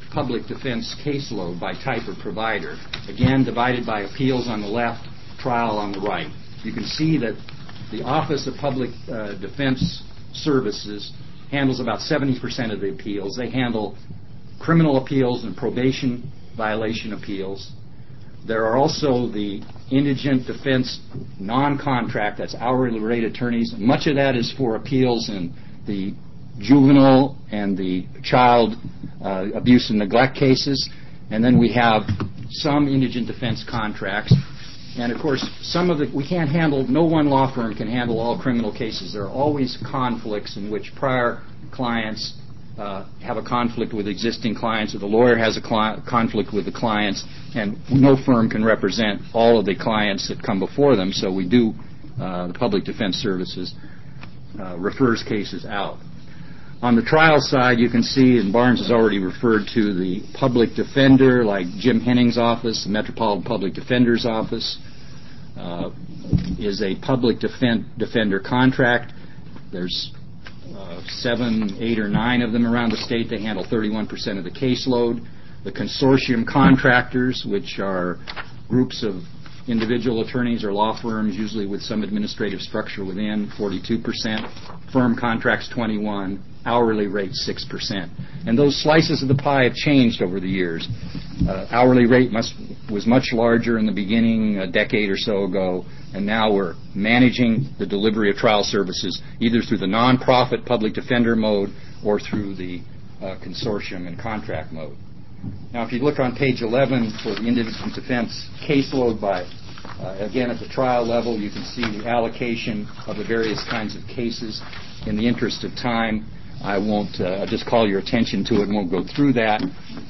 public defense caseload by type of provider. Again, divided by appeals on the left, trial on the right. You can see that the Office of Public Defense Services handles about 70% of the appeals. They handle criminal appeals and probation violation appeals. There are also the indigent defense non-contract, that's hourly rate attorneys. Much of that is for appeals in the juvenile and the child abuse and neglect cases. And then we have some indigent defense contracts. And of course, no one law firm can handle all criminal cases. There are always conflicts in which prior clients have a conflict with existing clients, or the lawyer has a conflict with the clients, and no firm can represent all of the clients that come before them, so we do, the Public Defense Services refers cases out. On the trial side, you can see, and Barnes has already referred to, the public defender, like Jim Henning's office, the Metropolitan Public Defender's office, is a public defender contract. There's 7, 8, or 9 of them around the state. They handle 31% of the caseload. The consortium contractors, which are groups of individual attorneys or law firms, usually with some administrative structure within, 42%. Firm contracts, 21%. Hourly rate, 6%. And those slices of the pie have changed over the years. Hourly rate was much larger in the beginning, a decade or so ago, and now we're managing the delivery of trial services either through the nonprofit public defender mode or through the consortium and contract mode. Now, if you look on page 11 for the indigent defense caseload by, again, at the trial level, you can see the allocation of the various kinds of cases. In the interest of time, I won't just call your attention to it and won't go through that.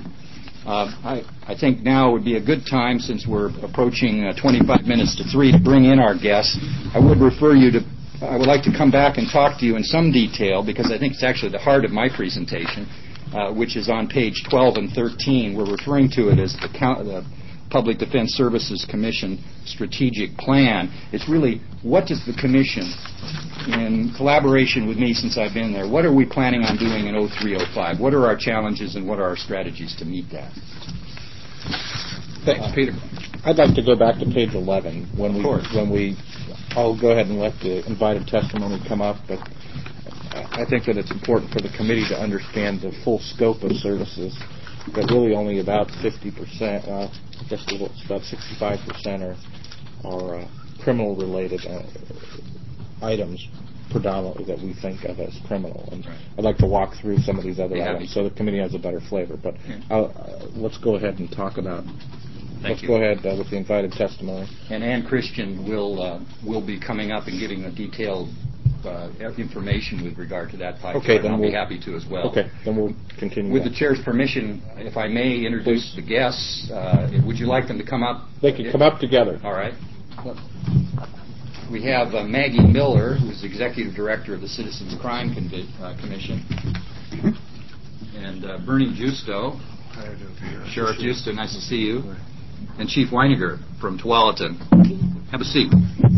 I think now would be a good time, since we're approaching 25 minutes to 3, to bring in our guests. I would like to come back and talk to you in some detail, because I think it's actually the heart of my presentation, which is on page 12 and 13. We're referring to it as the Public Defense Services Commission Strategic Plan. It's really, what does the Commission, in collaboration with me since I've been there, what are we planning on doing in 03-05? What are our challenges and what are our strategies to meet that?
Thanks, Peter. I'd like to go back to page 11 I'll go ahead and let the invited testimony come up, but I think that it's important for the committee to understand the full scope of services, that really only about 50%, I guess it's about 65% are criminal-related items predominantly that we think of as criminal. And I'd like to walk through some of these other items so the committee has a better flavor. But let's go ahead and talk about. Go ahead with the invited testimony.
And Ann Christian will be coming up and giving a detailed information with regard to that pipe.
Okay, then
I'll be happy to as well.
Okay, then we'll continue.
With the chair's permission, if I may introduce the guests, would you like them to come up?
They can come up together.
All right. We have Maggie Miller, who's Executive Director of the Citizens Crime Commission, and Bernie Justo, Sheriff Justo, nice to see you, and Chief Weiniger from Tualatin. Have a seat.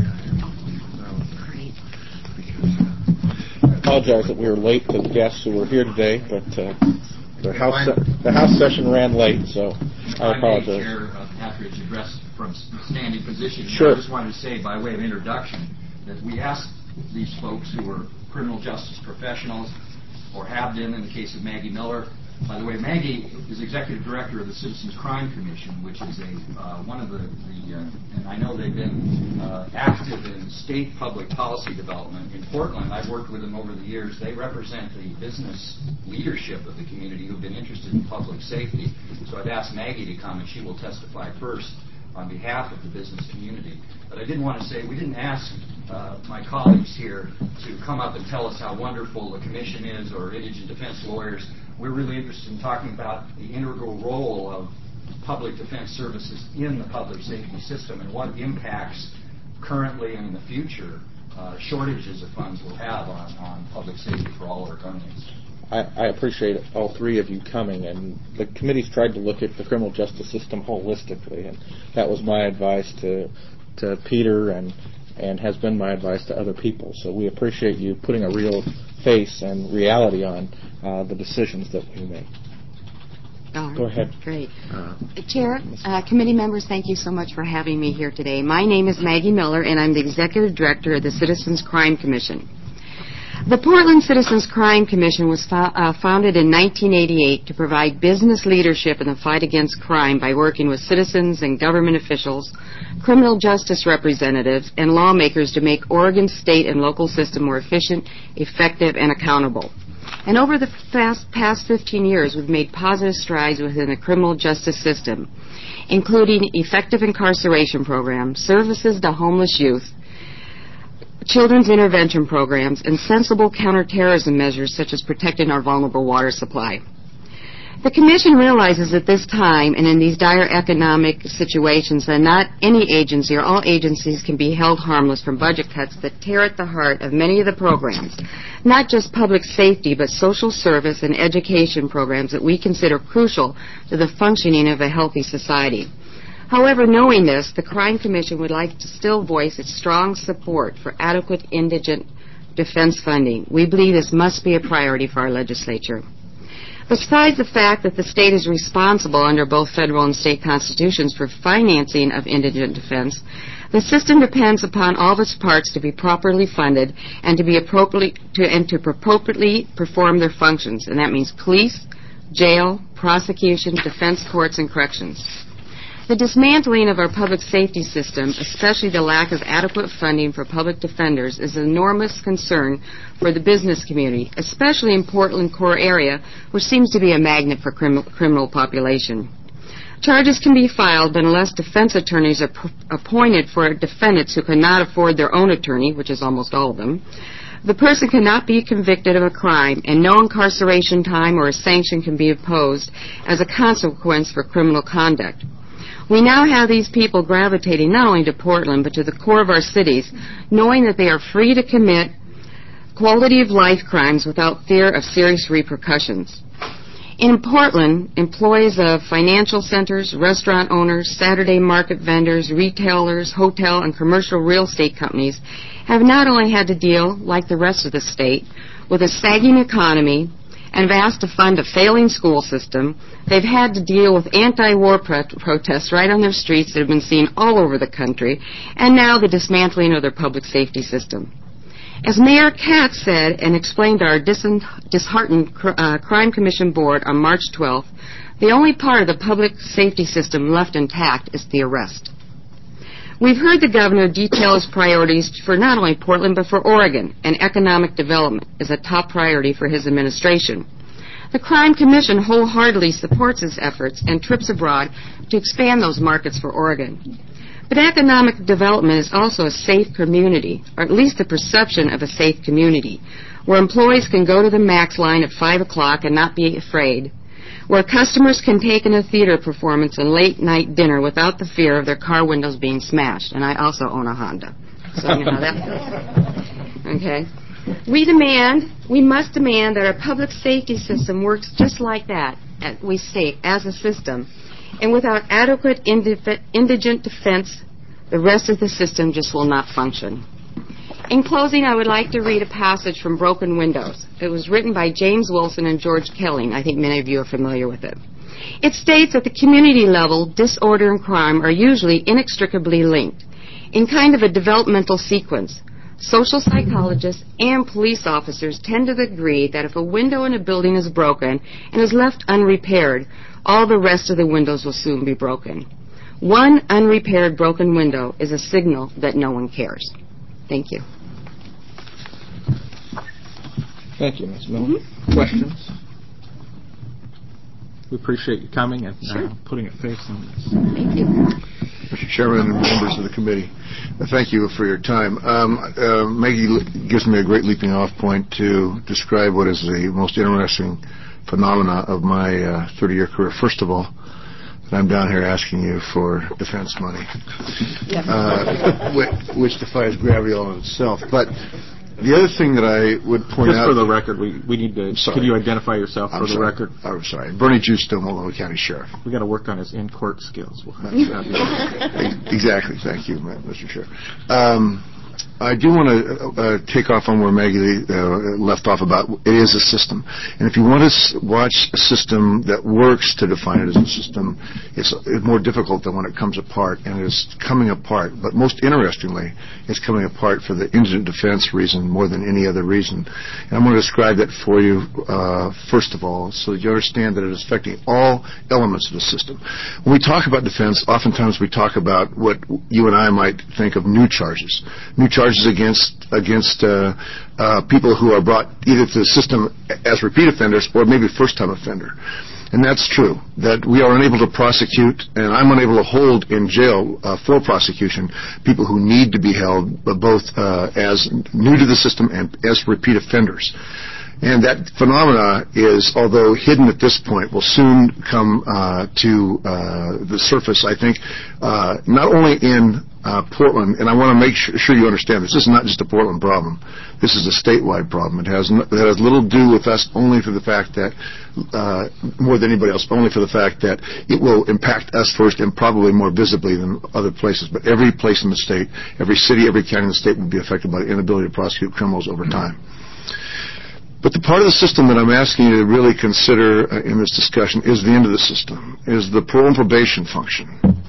I apologize that we were late to the guests who were here today, but the house session ran late, so I apologize.
Chair Patridge addressed from standing position.
Sure.
I just wanted to say, by way of introduction, that we asked these folks who are criminal justice professionals, or have been in the case of Maggie Miller. By the way, Maggie is Executive Director of the Citizens Crime Commission, which is one of the and I know they've been active in state public policy development. In Portland, I've worked with them over the years. They represent the business leadership of the community who've been interested in public safety. So I've asked Maggie to come, and she will testify first on behalf of the business community. But I did want to say, we didn't ask my colleagues here to come up and tell us how wonderful the commission is, or indigent defense lawyers. We're really interested in talking about the integral role of public defense services in the public safety system, and what impacts currently and in the future shortages of funds will have on public safety for all our companies.
I appreciate all three of you coming, and the committee's tried to look at the criminal justice system holistically, and that was my advice to Peter, and has been my advice to other people. So we appreciate you putting a real face and reality on the decisions that we make. Go ahead.
Great. Chair, committee members, thank you so much for having me here today. My name is Maggie Miller, and I'm the Executive Director of the Citizens Crime Commission. The Portland Citizens Crime Commission was founded in 1988 to provide business leadership in the fight against crime by working with citizens and government officials, criminal justice representatives, and lawmakers to make Oregon's state and local system more efficient, effective, and accountable. And over the past 15 years, we've made positive strides within the criminal justice system, including effective incarceration programs, services to homeless youth, children's intervention programs, and sensible counterterrorism measures such as protecting our vulnerable water supply. The Commission realizes at this time and in these dire economic situations that not any agency or all agencies can be held harmless from budget cuts that tear at the heart of many of the programs, not just public safety, but social service and education programs that we consider crucial to the functioning of a healthy society. However, knowing this, the Crime Commission would like to still voice its strong support for adequate indigent defense funding. We believe this must be a priority for our legislature. Besides the fact that the state is responsible under both federal and state constitutions for financing of indigent defense, the system depends upon all of its parts to be properly funded and to appropriately perform their functions, and that means police, jail, prosecution, defense courts, and corrections. The dismantling of our public safety system, especially the lack of adequate funding for public defenders, is an enormous concern for the business community, especially in Portland core area, which seems to be a magnet for criminal population. Charges can be filed, but unless defense attorneys are appointed for defendants who cannot afford their own attorney, which is almost all of them, the person cannot be convicted of a crime, and no incarceration time or a sanction can be imposed as a consequence for criminal conduct. We now have these people gravitating not only to Portland, but to the core of our cities, knowing that they are free to commit quality-of-life crimes without fear of serious repercussions. In Portland, employees of financial centers, restaurant owners, Saturday market vendors, retailers, hotel, and commercial real estate companies have not only had to deal, like the rest of the state, with a sagging economy and have asked to fund a failing school system, they've had to deal with anti-war protests right on their streets that have been seen all over the country, and now the dismantling of their public safety system. As Mayor Katz said and explained to our disheartened Crime Commission Board on March 12th, the only part of the public safety system left intact is the arrest. We've heard the governor detail his priorities for not only Portland but for Oregon, and economic development is a top priority for his administration. The Crime Commission wholeheartedly supports his efforts and trips abroad to expand those markets for Oregon. But economic development is also a safe community, or at least the perception of a safe community, where employees can go to the Max line at 5 o'clock and not be afraid, where customers can take in a theater performance and late-night dinner without the fear of their car windows being smashed. And I also own a Honda, so you know how that feels. Okay? We must demand that our public safety system works just like that, we state, as a system. And without adequate indigent defense, the rest of the system just will not function. In closing, I would like to read a passage from Broken Windows. It was written by James Wilson and George Kelling. I think many of you are familiar with it. It states at the community level, disorder and crime are usually inextricably linked. In kind of a developmental sequence, social psychologists and police officers tend to agree that if a window in a building is broken and is left unrepaired, all the rest of the windows will soon be broken. One unrepaired broken window is a signal that no one cares. Thank you.
Thank you, Ms. Miller. Questions? We appreciate you coming and putting a face on this.
Thank you.
Mr. Chairman and members of the committee, thank you for your time. Maggie gives me a great leaping off point to describe what is the most interesting phenomena of my 30-year career. First of all, I'm down here asking you for defense money, which defies gravity all in itself. But the other thing that I would point out...
Just for the record, we need to... Can you identify yourself for the record?
I'm sorry. Bernie Justo, Multnomah County Sheriff.
We've got to work on his in-court skills.
Exactly. Thank you, Mr. Chair. I do want to take off on where Maggie left off about it is a system. And if you want to watch a system that works to define it as a system, it's more difficult than when it comes apart, and it is coming apart. But most interestingly, it's coming apart for the indigent defense reason more than any other reason. And I'm going to describe that for you, first of all, so that you understand that it is affecting all elements of the system. When we talk about defense, oftentimes we talk about what you and I might think of new charges. New charges against people who are brought either to the system as repeat offenders or maybe first-time offender. And that's true, that we are unable to prosecute, and I'm unable to hold in jail for prosecution people who need to be held both as new to the system and as repeat offenders. And that phenomena is, although hidden at this point, will soon come to the surface, I think, not only in Portland, and I want to make sure you understand this is not just a Portland problem. This is a statewide problem. It has little to do with us only for the fact that, more than anybody else, only for the fact that it will impact us first and probably more visibly than other places. But every place in the state, every city, every county in the state will be affected by the inability to prosecute criminals over time. But the part of the system that I'm asking you to really consider in this discussion is the end of the system, is the parole and probation function.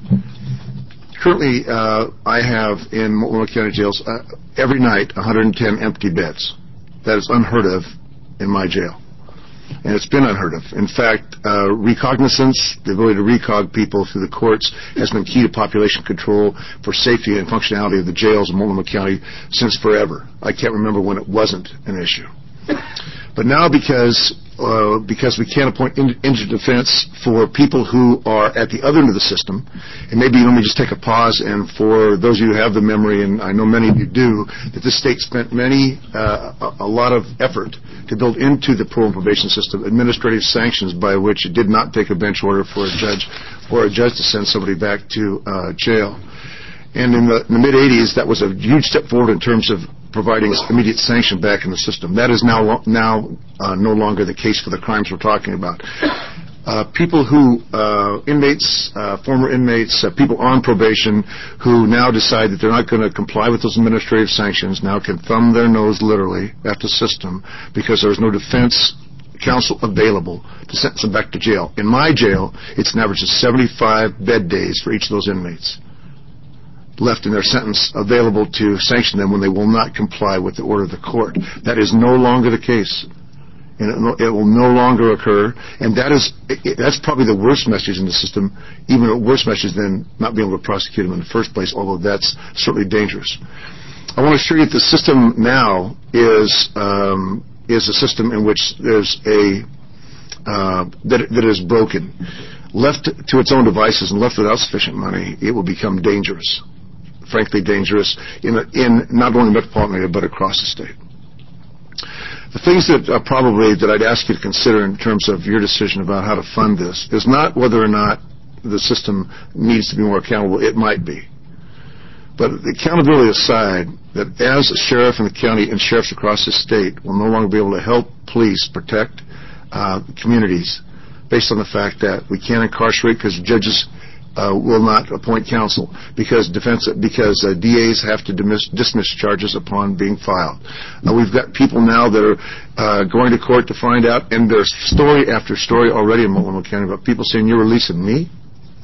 Currently, I have in Multnomah County jails every night 110 empty beds. That is unheard of in my jail. And it's been unheard of. In fact, recognizance, the ability to recog people through the courts, has been key to population control for safety and functionality of the jails in Multnomah County since forever. I can't remember when it wasn't an issue. But now because we can't appoint indigent defense for people who are at the other end of the system, and maybe let me just take a pause, and for those of you who have the memory, and I know many of you do, that this state spent a lot of effort to build into the parole and probation system administrative sanctions by which it did not take a bench order for a judge to send somebody back to jail. And in the mid-'80s, that was a huge step forward in terms of providing immediate sanction back in the system. That is now no longer the case for the crimes we're talking about. People who, inmates, former inmates, people on probation who now decide that they're not going to comply with those administrative sanctions now can thumb their nose literally at the system because there's no defense counsel available to sentence them back to jail. In my jail, it's an average of 75 bed days for each of those inmates left in their sentence available to sanction them when they will not comply with the order of the court. That is no longer the case. And it will no longer occur. And that's probably the worst message in the system, even a worse message than not being able to prosecute them in the first place, although that's certainly dangerous. I want to assure you that the system now is a system in which there's that is broken. Left to its own devices and left without sufficient money, it will become dangerous. Frankly dangerous in not only the metropolitan area but across the state. The things that I'd ask you to consider in terms of your decision about how to fund this is not whether or not the system needs to be more accountable. It might be. But the accountability aside, that as a sheriff in the county and sheriffs across the state will no longer be able to help police protect communities based on the fact that we can't incarcerate because judges will not appoint counsel, because DAs have to dismiss charges upon being filed. We've got people now that are going to court to find out, and there's story after story already in Multnomah County about people saying, "You're releasing me?"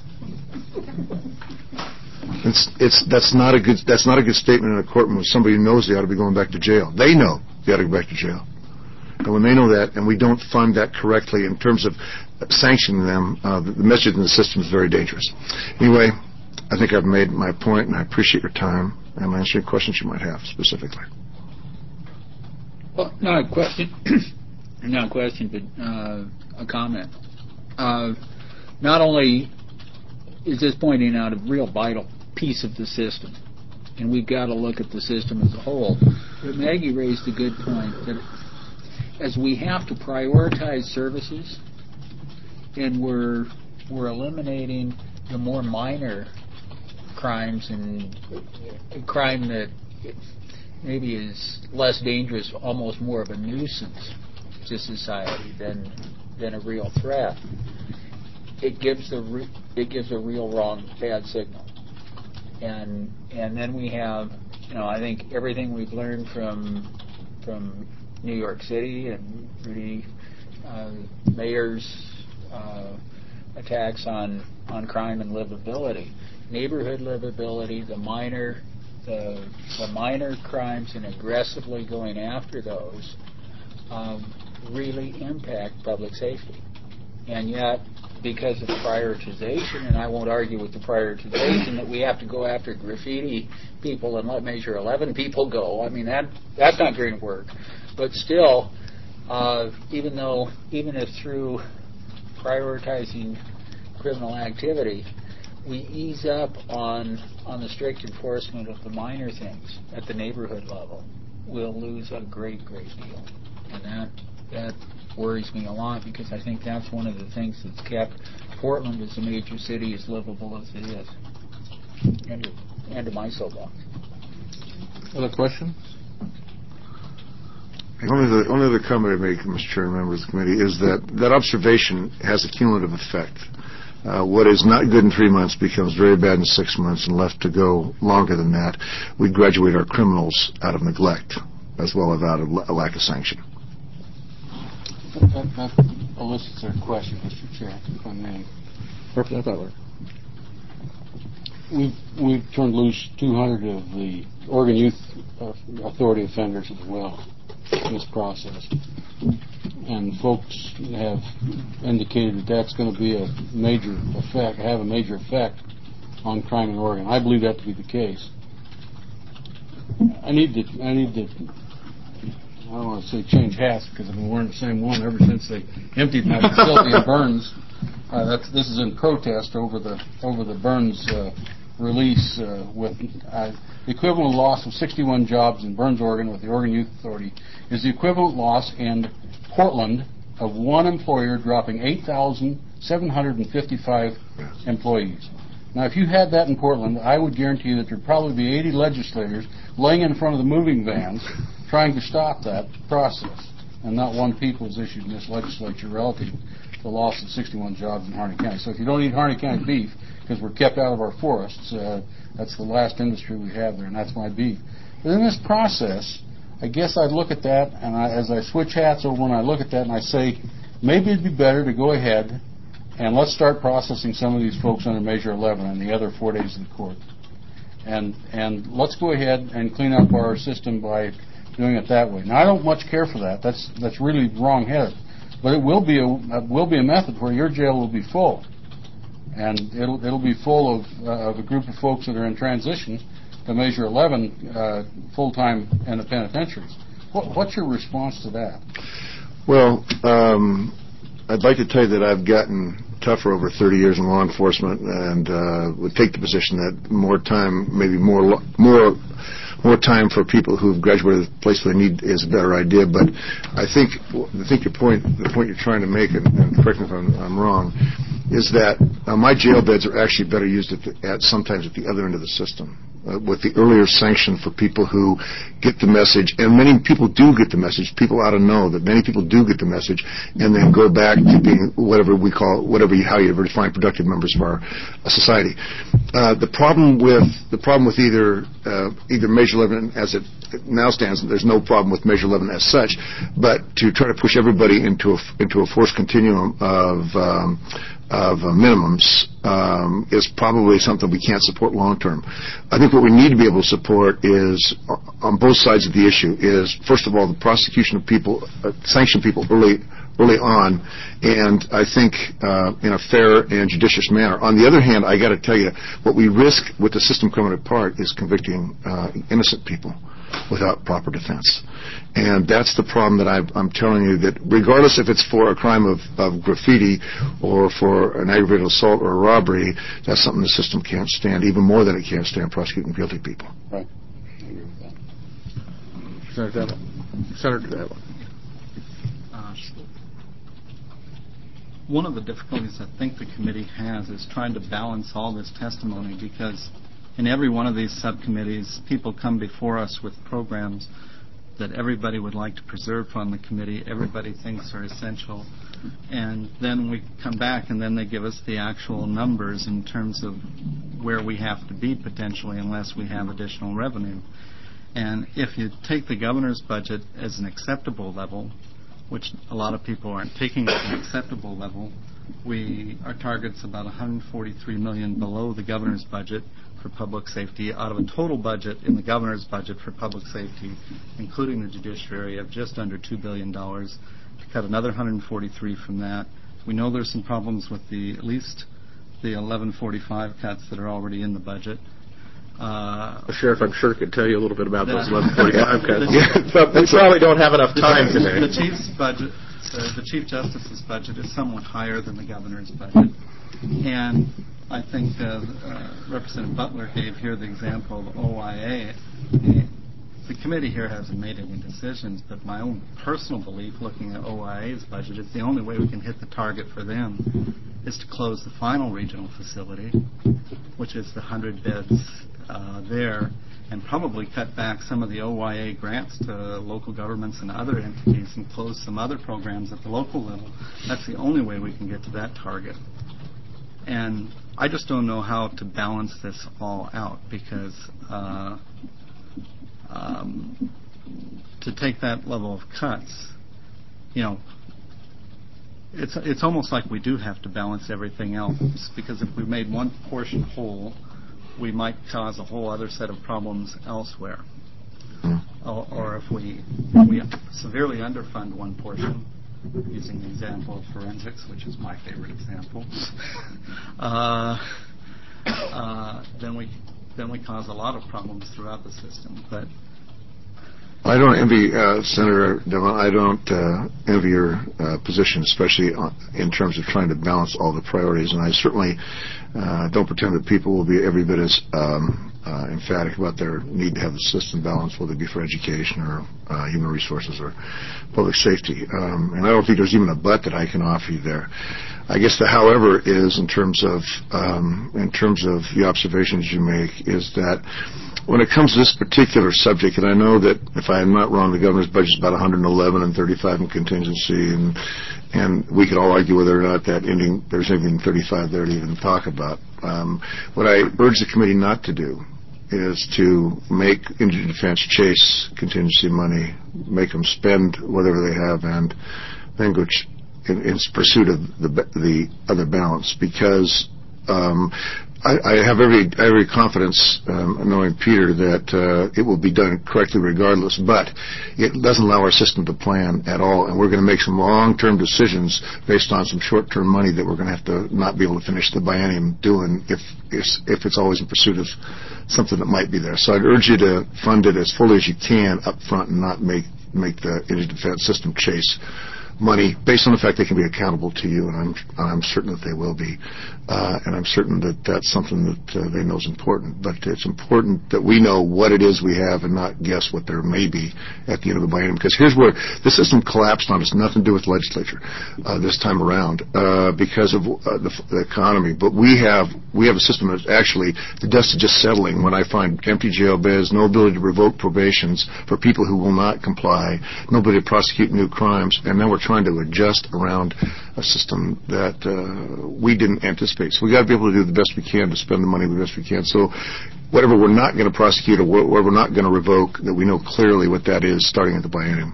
That's not a good statement in a courtroom when somebody knows they ought to be going back to jail. They know they ought to go back to jail. And when they know that, and we don't fund that correctly in terms of sanctioning them, the message in the system is very dangerous. Anyway, I think I've made my point, and I appreciate your time, and I'm answering questions you might have specifically.
Well, not a question, but a comment. Not only is this pointing out a real vital piece of the system, and we've got to look at the system as a whole, but Maggie raised a good point that as we have to prioritize services, and we're eliminating the more minor crimes and crime that maybe is less dangerous, almost more of a nuisance to society than a real threat. It gives a real wrong bad signal, and then we have I think everything we've learned from New York City and the mayor's attacks on crime and livability, neighborhood livability, the minor crimes and aggressively going after those really impact public safety. And yet, because of prioritization, and I won't argue with the prioritization that we have to go after graffiti people and let Measure 11 people go. I mean, that's not going to work. But still, even if through prioritizing criminal activity, we ease up on the strict enforcement of the minor things at the neighborhood level, we'll lose a great deal. And that worries me a lot, because I think that's one of the things that's kept Portland as a major city as livable as it is. End of my soapbox.
Other questions?
Only other comment I make, Mr. Chair and members of the committee, is that observation has a cumulative effect. What is not good in 3 months becomes very bad in 6 months, and left to go longer than that, we graduate our criminals out of neglect as well as out of a lack of sanction.
That elicits a question, Mr. Chair, if I may.
Representative Butler.
We've turned loose 200 of the Oregon Youth Authority offenders as well in this process, and folks have indicated that that's going to be a major effect on crime in Oregon. I believe that to be the case. I need to. I don't want to say change hats, because I've been wearing the same one ever since they emptied my facility in Burns. This is in protest over the Burns release with the equivalent loss of 61 jobs in Burns, Oregon, with the Oregon Youth Authority is the equivalent loss in Portland of one employer dropping 8,755 employees. Now, if you had that in Portland, I would guarantee you that there'd probably be 80 legislators laying in front of the moving vans trying to stop that process, and not one peep was issued in this legislature relative to the loss of 61 jobs in Harney County. So if you don't eat Harney County beef because we're kept out of our forests, that's the last industry we have there, and that's my beef. But in this process, I guess I'd look at that, and as I switch hats over when I look at that, and I say, maybe it'd be better to go ahead and let's start processing some of these folks under Measure 11 and the other 4 days in court. And let's go ahead and clean up our system by doing it that way. Now, I don't much care for that. That's really wrong-headed. But it will be a method where your jail will be full, and it'll be full of a group of folks that are in transition to Measure 11 full-time in the penitentiaries. What's your response to that?
Well, I'd like to tell you that I've gotten tougher over 30 years in law enforcement, and would take the position that more time, maybe more time for people who've graduated the place they need is a better idea. But I think the point you're trying to make, and correct me if I'm wrong, is that my jail beds are actually better used sometimes at the other end of the system, with the earlier sanction for people who get the message, and many people do get the message. People ought to know that many people do get the message, and then go back to being how you ever define productive members of our society. The problem with either Measure 11 as it now stands, there's no problem with Measure 11 as such, but to try to push everybody into a forced continuum of minimums is probably something we can't support long term. I think what we need to be able to support is, on both sides of the issue, is first of all the prosecution of people, sanction people early on, and I think in a fair and judicious manner. On the other hand, I got to tell you, what we risk with the system coming apart is convicting innocent people without proper defense. And that's the problem that I'm telling you, that regardless if it's for a crime of graffiti or for an aggravated assault or a robbery, that's something the system can't stand, even more than it can't stand prosecuting guilty people.
Right. I agree with that.
Senator Deva.
One of the difficulties I think the committee has is trying to balance all this testimony, because in every one of these subcommittees, people come before us with programs that everybody would like to preserve on the committee, everybody thinks are essential, and then we come back and then they give us the actual numbers in terms of where we have to be potentially unless we have additional revenue. And if you take the governor's budget as an acceptable level, which a lot of people aren't taking as an acceptable level, our target's about $143 million below the governor's budget for public safety out of a total budget in the governor's budget for public safety, including the judiciary, of just under $2 billion. To cut another 143 from that, we know there's some problems with at least the 1145 cuts that are already in the budget.
The Sheriff, I'm sure, could tell you a little bit about those 1145 cuts. But we probably don't have enough time today.
The Chief's budget, the Chief Justice's budget is somewhat higher than the governor's budget. And I think Representative Butler gave here the example of OIA. The committee here hasn't made any decisions, but my own personal belief, looking at OIA's budget, is the only way we can hit the target for them is to close the final regional facility, which is the 100 beds there, and probably cut back some of the OIA grants to local governments and other entities and close some other programs at the local level. That's the only way we can get to that target. And I just don't know how to balance this all out, because to take that level of cuts, it's almost like we do have to balance everything else, because if we made one portion whole, we might cause a whole other set of problems elsewhere. Or if we severely underfund one portion, using the example of forensics, which is my favorite example, then we cause a lot of problems throughout the system. But
I don't envy Senator Devon. I don't envy your position, especially in terms of trying to balance all the priorities. And I certainly don't pretend that people will be every bit as emphatic about their need to have the system balanced, whether it be for education or human resources or public safety. And I don't think there's even a but that I can offer you there. I guess the however is in terms of the observations you make is that when it comes to this particular subject, and I know that if I am not wrong, the governor's budget is about 111 and 35 in contingency, and we could all argue whether or not there's anything 35 there to even talk about. What I urge the committee not to do is to make indigent defense chase contingency money, make them spend whatever they have, and then go in pursuit of the other balance, because I have every confidence, knowing Peter, that it will be done correctly regardless, but it doesn't allow our system to plan at all, and we're going to make some long-term decisions based on some short-term money that we're going to have to not be able to finish the biennium doing if it's always in pursuit of something that might be there. So I'd urge you to fund it as fully as you can up front and not make the indigent defense system chase money based on the fact they can be accountable to you, and I'm certain that they will be, and I'm certain that that's something that they know is important. But it's important that we know what it is we have and not guess what there may be at the end of the biennium, because here's where the system collapsed on us. Nothing to do with legislature this time around because of the economy. But we have a system that's actually, the dust is just settling when I find empty jail beds, no ability to revoke probations for people who will not comply, no ability to prosecute new crimes, and then we're trying to adjust around a system that we didn't anticipate. So we got to be able to do the best we can to spend the money the best we can. So whatever we're not going to prosecute or whatever we're not going to revoke, that we know clearly what that is starting at the biennium.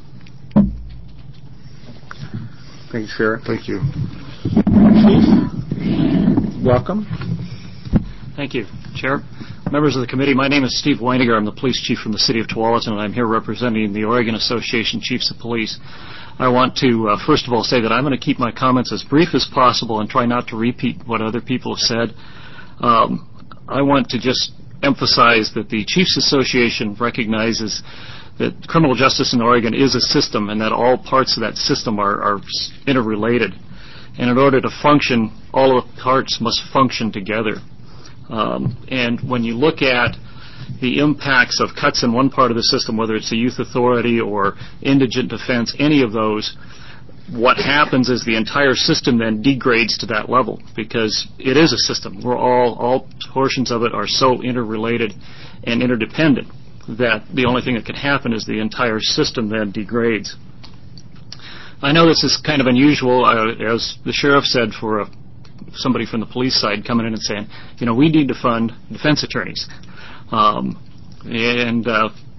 Thank you, Sheriff.
Thank you.
Chief, welcome.
Thank you, Chair. Members of the committee, my name is Steve Weininger. I'm the police chief from the city of Tualatin, and I'm here representing the Oregon Association Chiefs of Police. I want to, first of all, say that I'm going to keep my comments as brief as possible and try not to repeat what other people have said. I want to just emphasize that the Chiefs Association recognizes that criminal justice in Oregon is a system and that all parts of that system are interrelated. And in order to function, all of the parts must function together. And when you look at the impacts of cuts in one part of the system, whether it's the youth authority or indigent defense, any of those, what happens is the entire system then degrades to that level, because it is a system. We're all portions of it are so interrelated and interdependent that the only thing that can happen is the entire system then degrades. I know this is kind of unusual, as the sheriff said, for somebody from the police side coming in and saying, we need to fund defense attorneys. And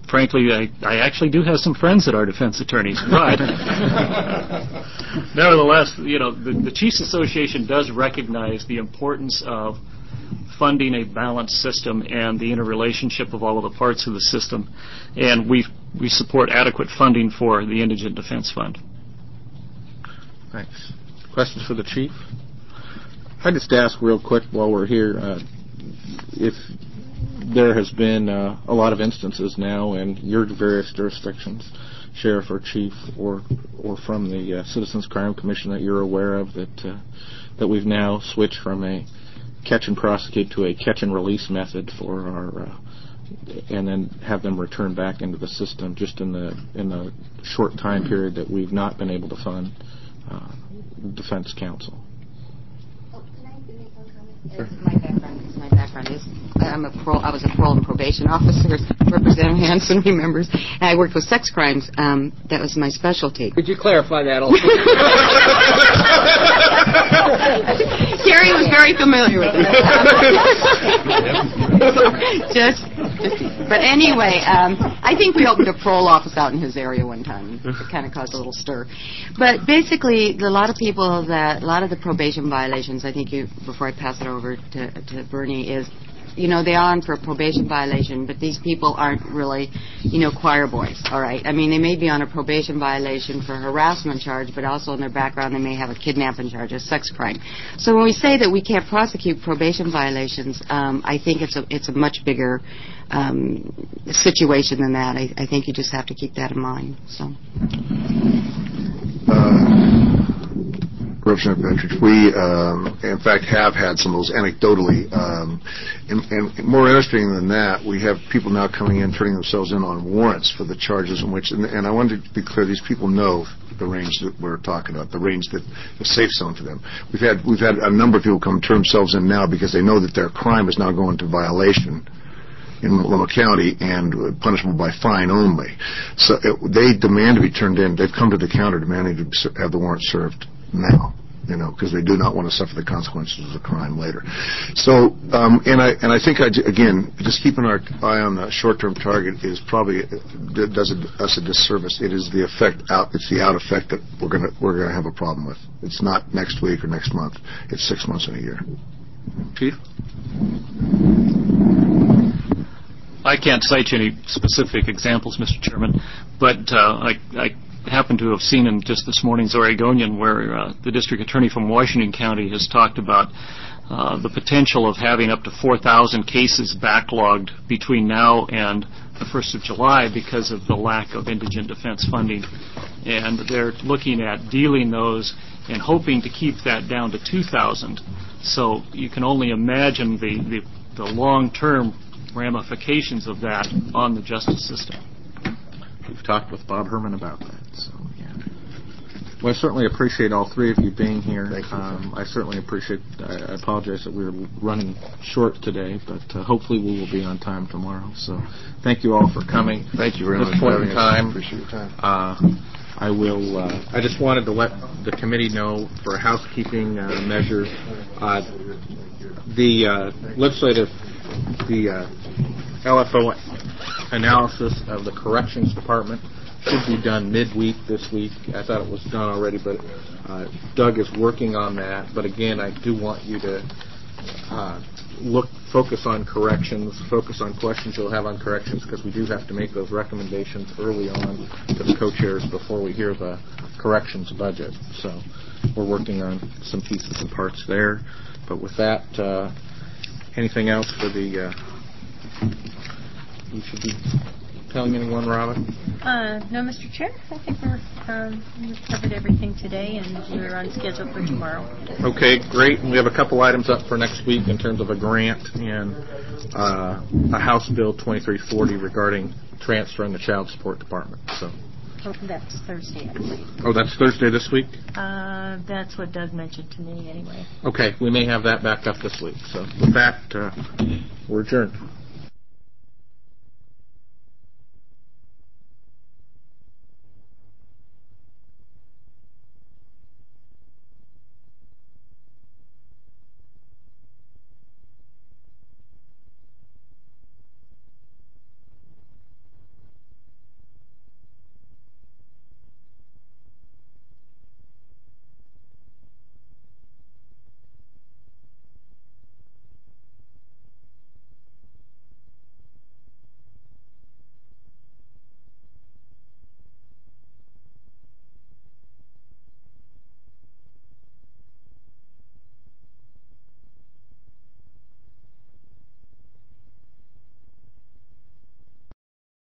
frankly, I actually do have some friends that are defense attorneys, but nevertheless, the Chiefs Association does recognize the importance of funding a balanced system and the interrelationship of all of the parts of the system, and we support adequate funding for the Indigent Defense Fund.
Thanks. Questions for the Chief? I just ask real quick while we're here, if there has been a lot of instances now in your various jurisdictions, Sheriff or Chief, or from the Citizens Crime Commission that you're aware of, that we've now switched from a catch and prosecute to a catch and release method for our, and then have them return back into the system just in the short time period that we've not been able to fund defense counsel.
My background is I was a parole and probation officer, as Representative Hanson remembers, and I worked with sex crimes. That was my specialty.
Could you clarify that also?
Gary was very familiar with it. But anyway, I think we opened a parole office out in his area one time. It kind of caused a little stir. But basically, a lot of the probation violations, I think before I pass it over to Bernie, is, they're on for a probation violation, but these people aren't really, choir boys, all right? I mean, they may be on a probation violation for a harassment charge, but also in their background they may have a kidnapping charge, a sex crime. So when we say that we can't prosecute probation violations, I think it's a much bigger situation than that. I think you just have to keep that in mind. So.
Representative Patrick, we, in fact, have had some of those anecdotally. And more interesting than that, we have people now coming in, turning themselves in on warrants for the charges in which, and I wanted to be clear, these people know the range that we're talking about, the range that is safe zone for them. We've had a number of people come turn themselves in now because they know that their crime is now going to violation in Multnomah County and punishable by fine only. So they demand to be turned in. They've come to the counter demanding to have the warrant served now, because they do not want to suffer the consequences of the crime later. So, and I think again, just keeping our eye on the short-term target is probably does us a disservice. It is the effect out. It's the out effect that we're gonna have a problem with. It's not next week or next month. It's 6 months and a year.
Chief?
I can't cite you any specific examples, Mr. Chairman, but I happen to have seen in just this morning's Oregonian where the district attorney from Washington County has talked about the potential of having up to 4,000 cases backlogged between now and the 1st of July because of the lack of indigent defense funding. And they're looking at dealing those and hoping to keep that down to 2,000. So you can only imagine the long-term ramifications of that on the justice system.
We've talked with Bob Herman about that. So, yeah. Well, I certainly appreciate all three of you being here.
Thank you.
I certainly appreciate. I apologize that we were running short today, but hopefully we will be on time tomorrow. So, thank you all for coming.
Thank you very much
At this point in time,
appreciate your time.
I will. I just wanted to let the committee know for housekeeping measures. The legislative, the LFO analysis of the corrections department should be done midweek this week. I thought it was done already, but Doug is working on that. But again, I do want you to focus on corrections, focus on questions you'll have on corrections, because we do have to make those recommendations early on to the co-chairs before we hear the corrections budget. So we're working on some pieces and parts there. But with that, anything else for the... you should be telling anyone, Robin?
No, Mr. Chair. I think we've covered everything today, and we're on schedule for tomorrow.
Okay, great. And we have a couple items up for next week in terms of a grant and a House Bill 2340 regarding transferring the Child Support Department. So.
Oh, that's Thursday, I believe.
Oh, that's Thursday this week?
That's what Doug mentioned to me, anyway.
Okay, we may have that back up this week. So with that, we're adjourned.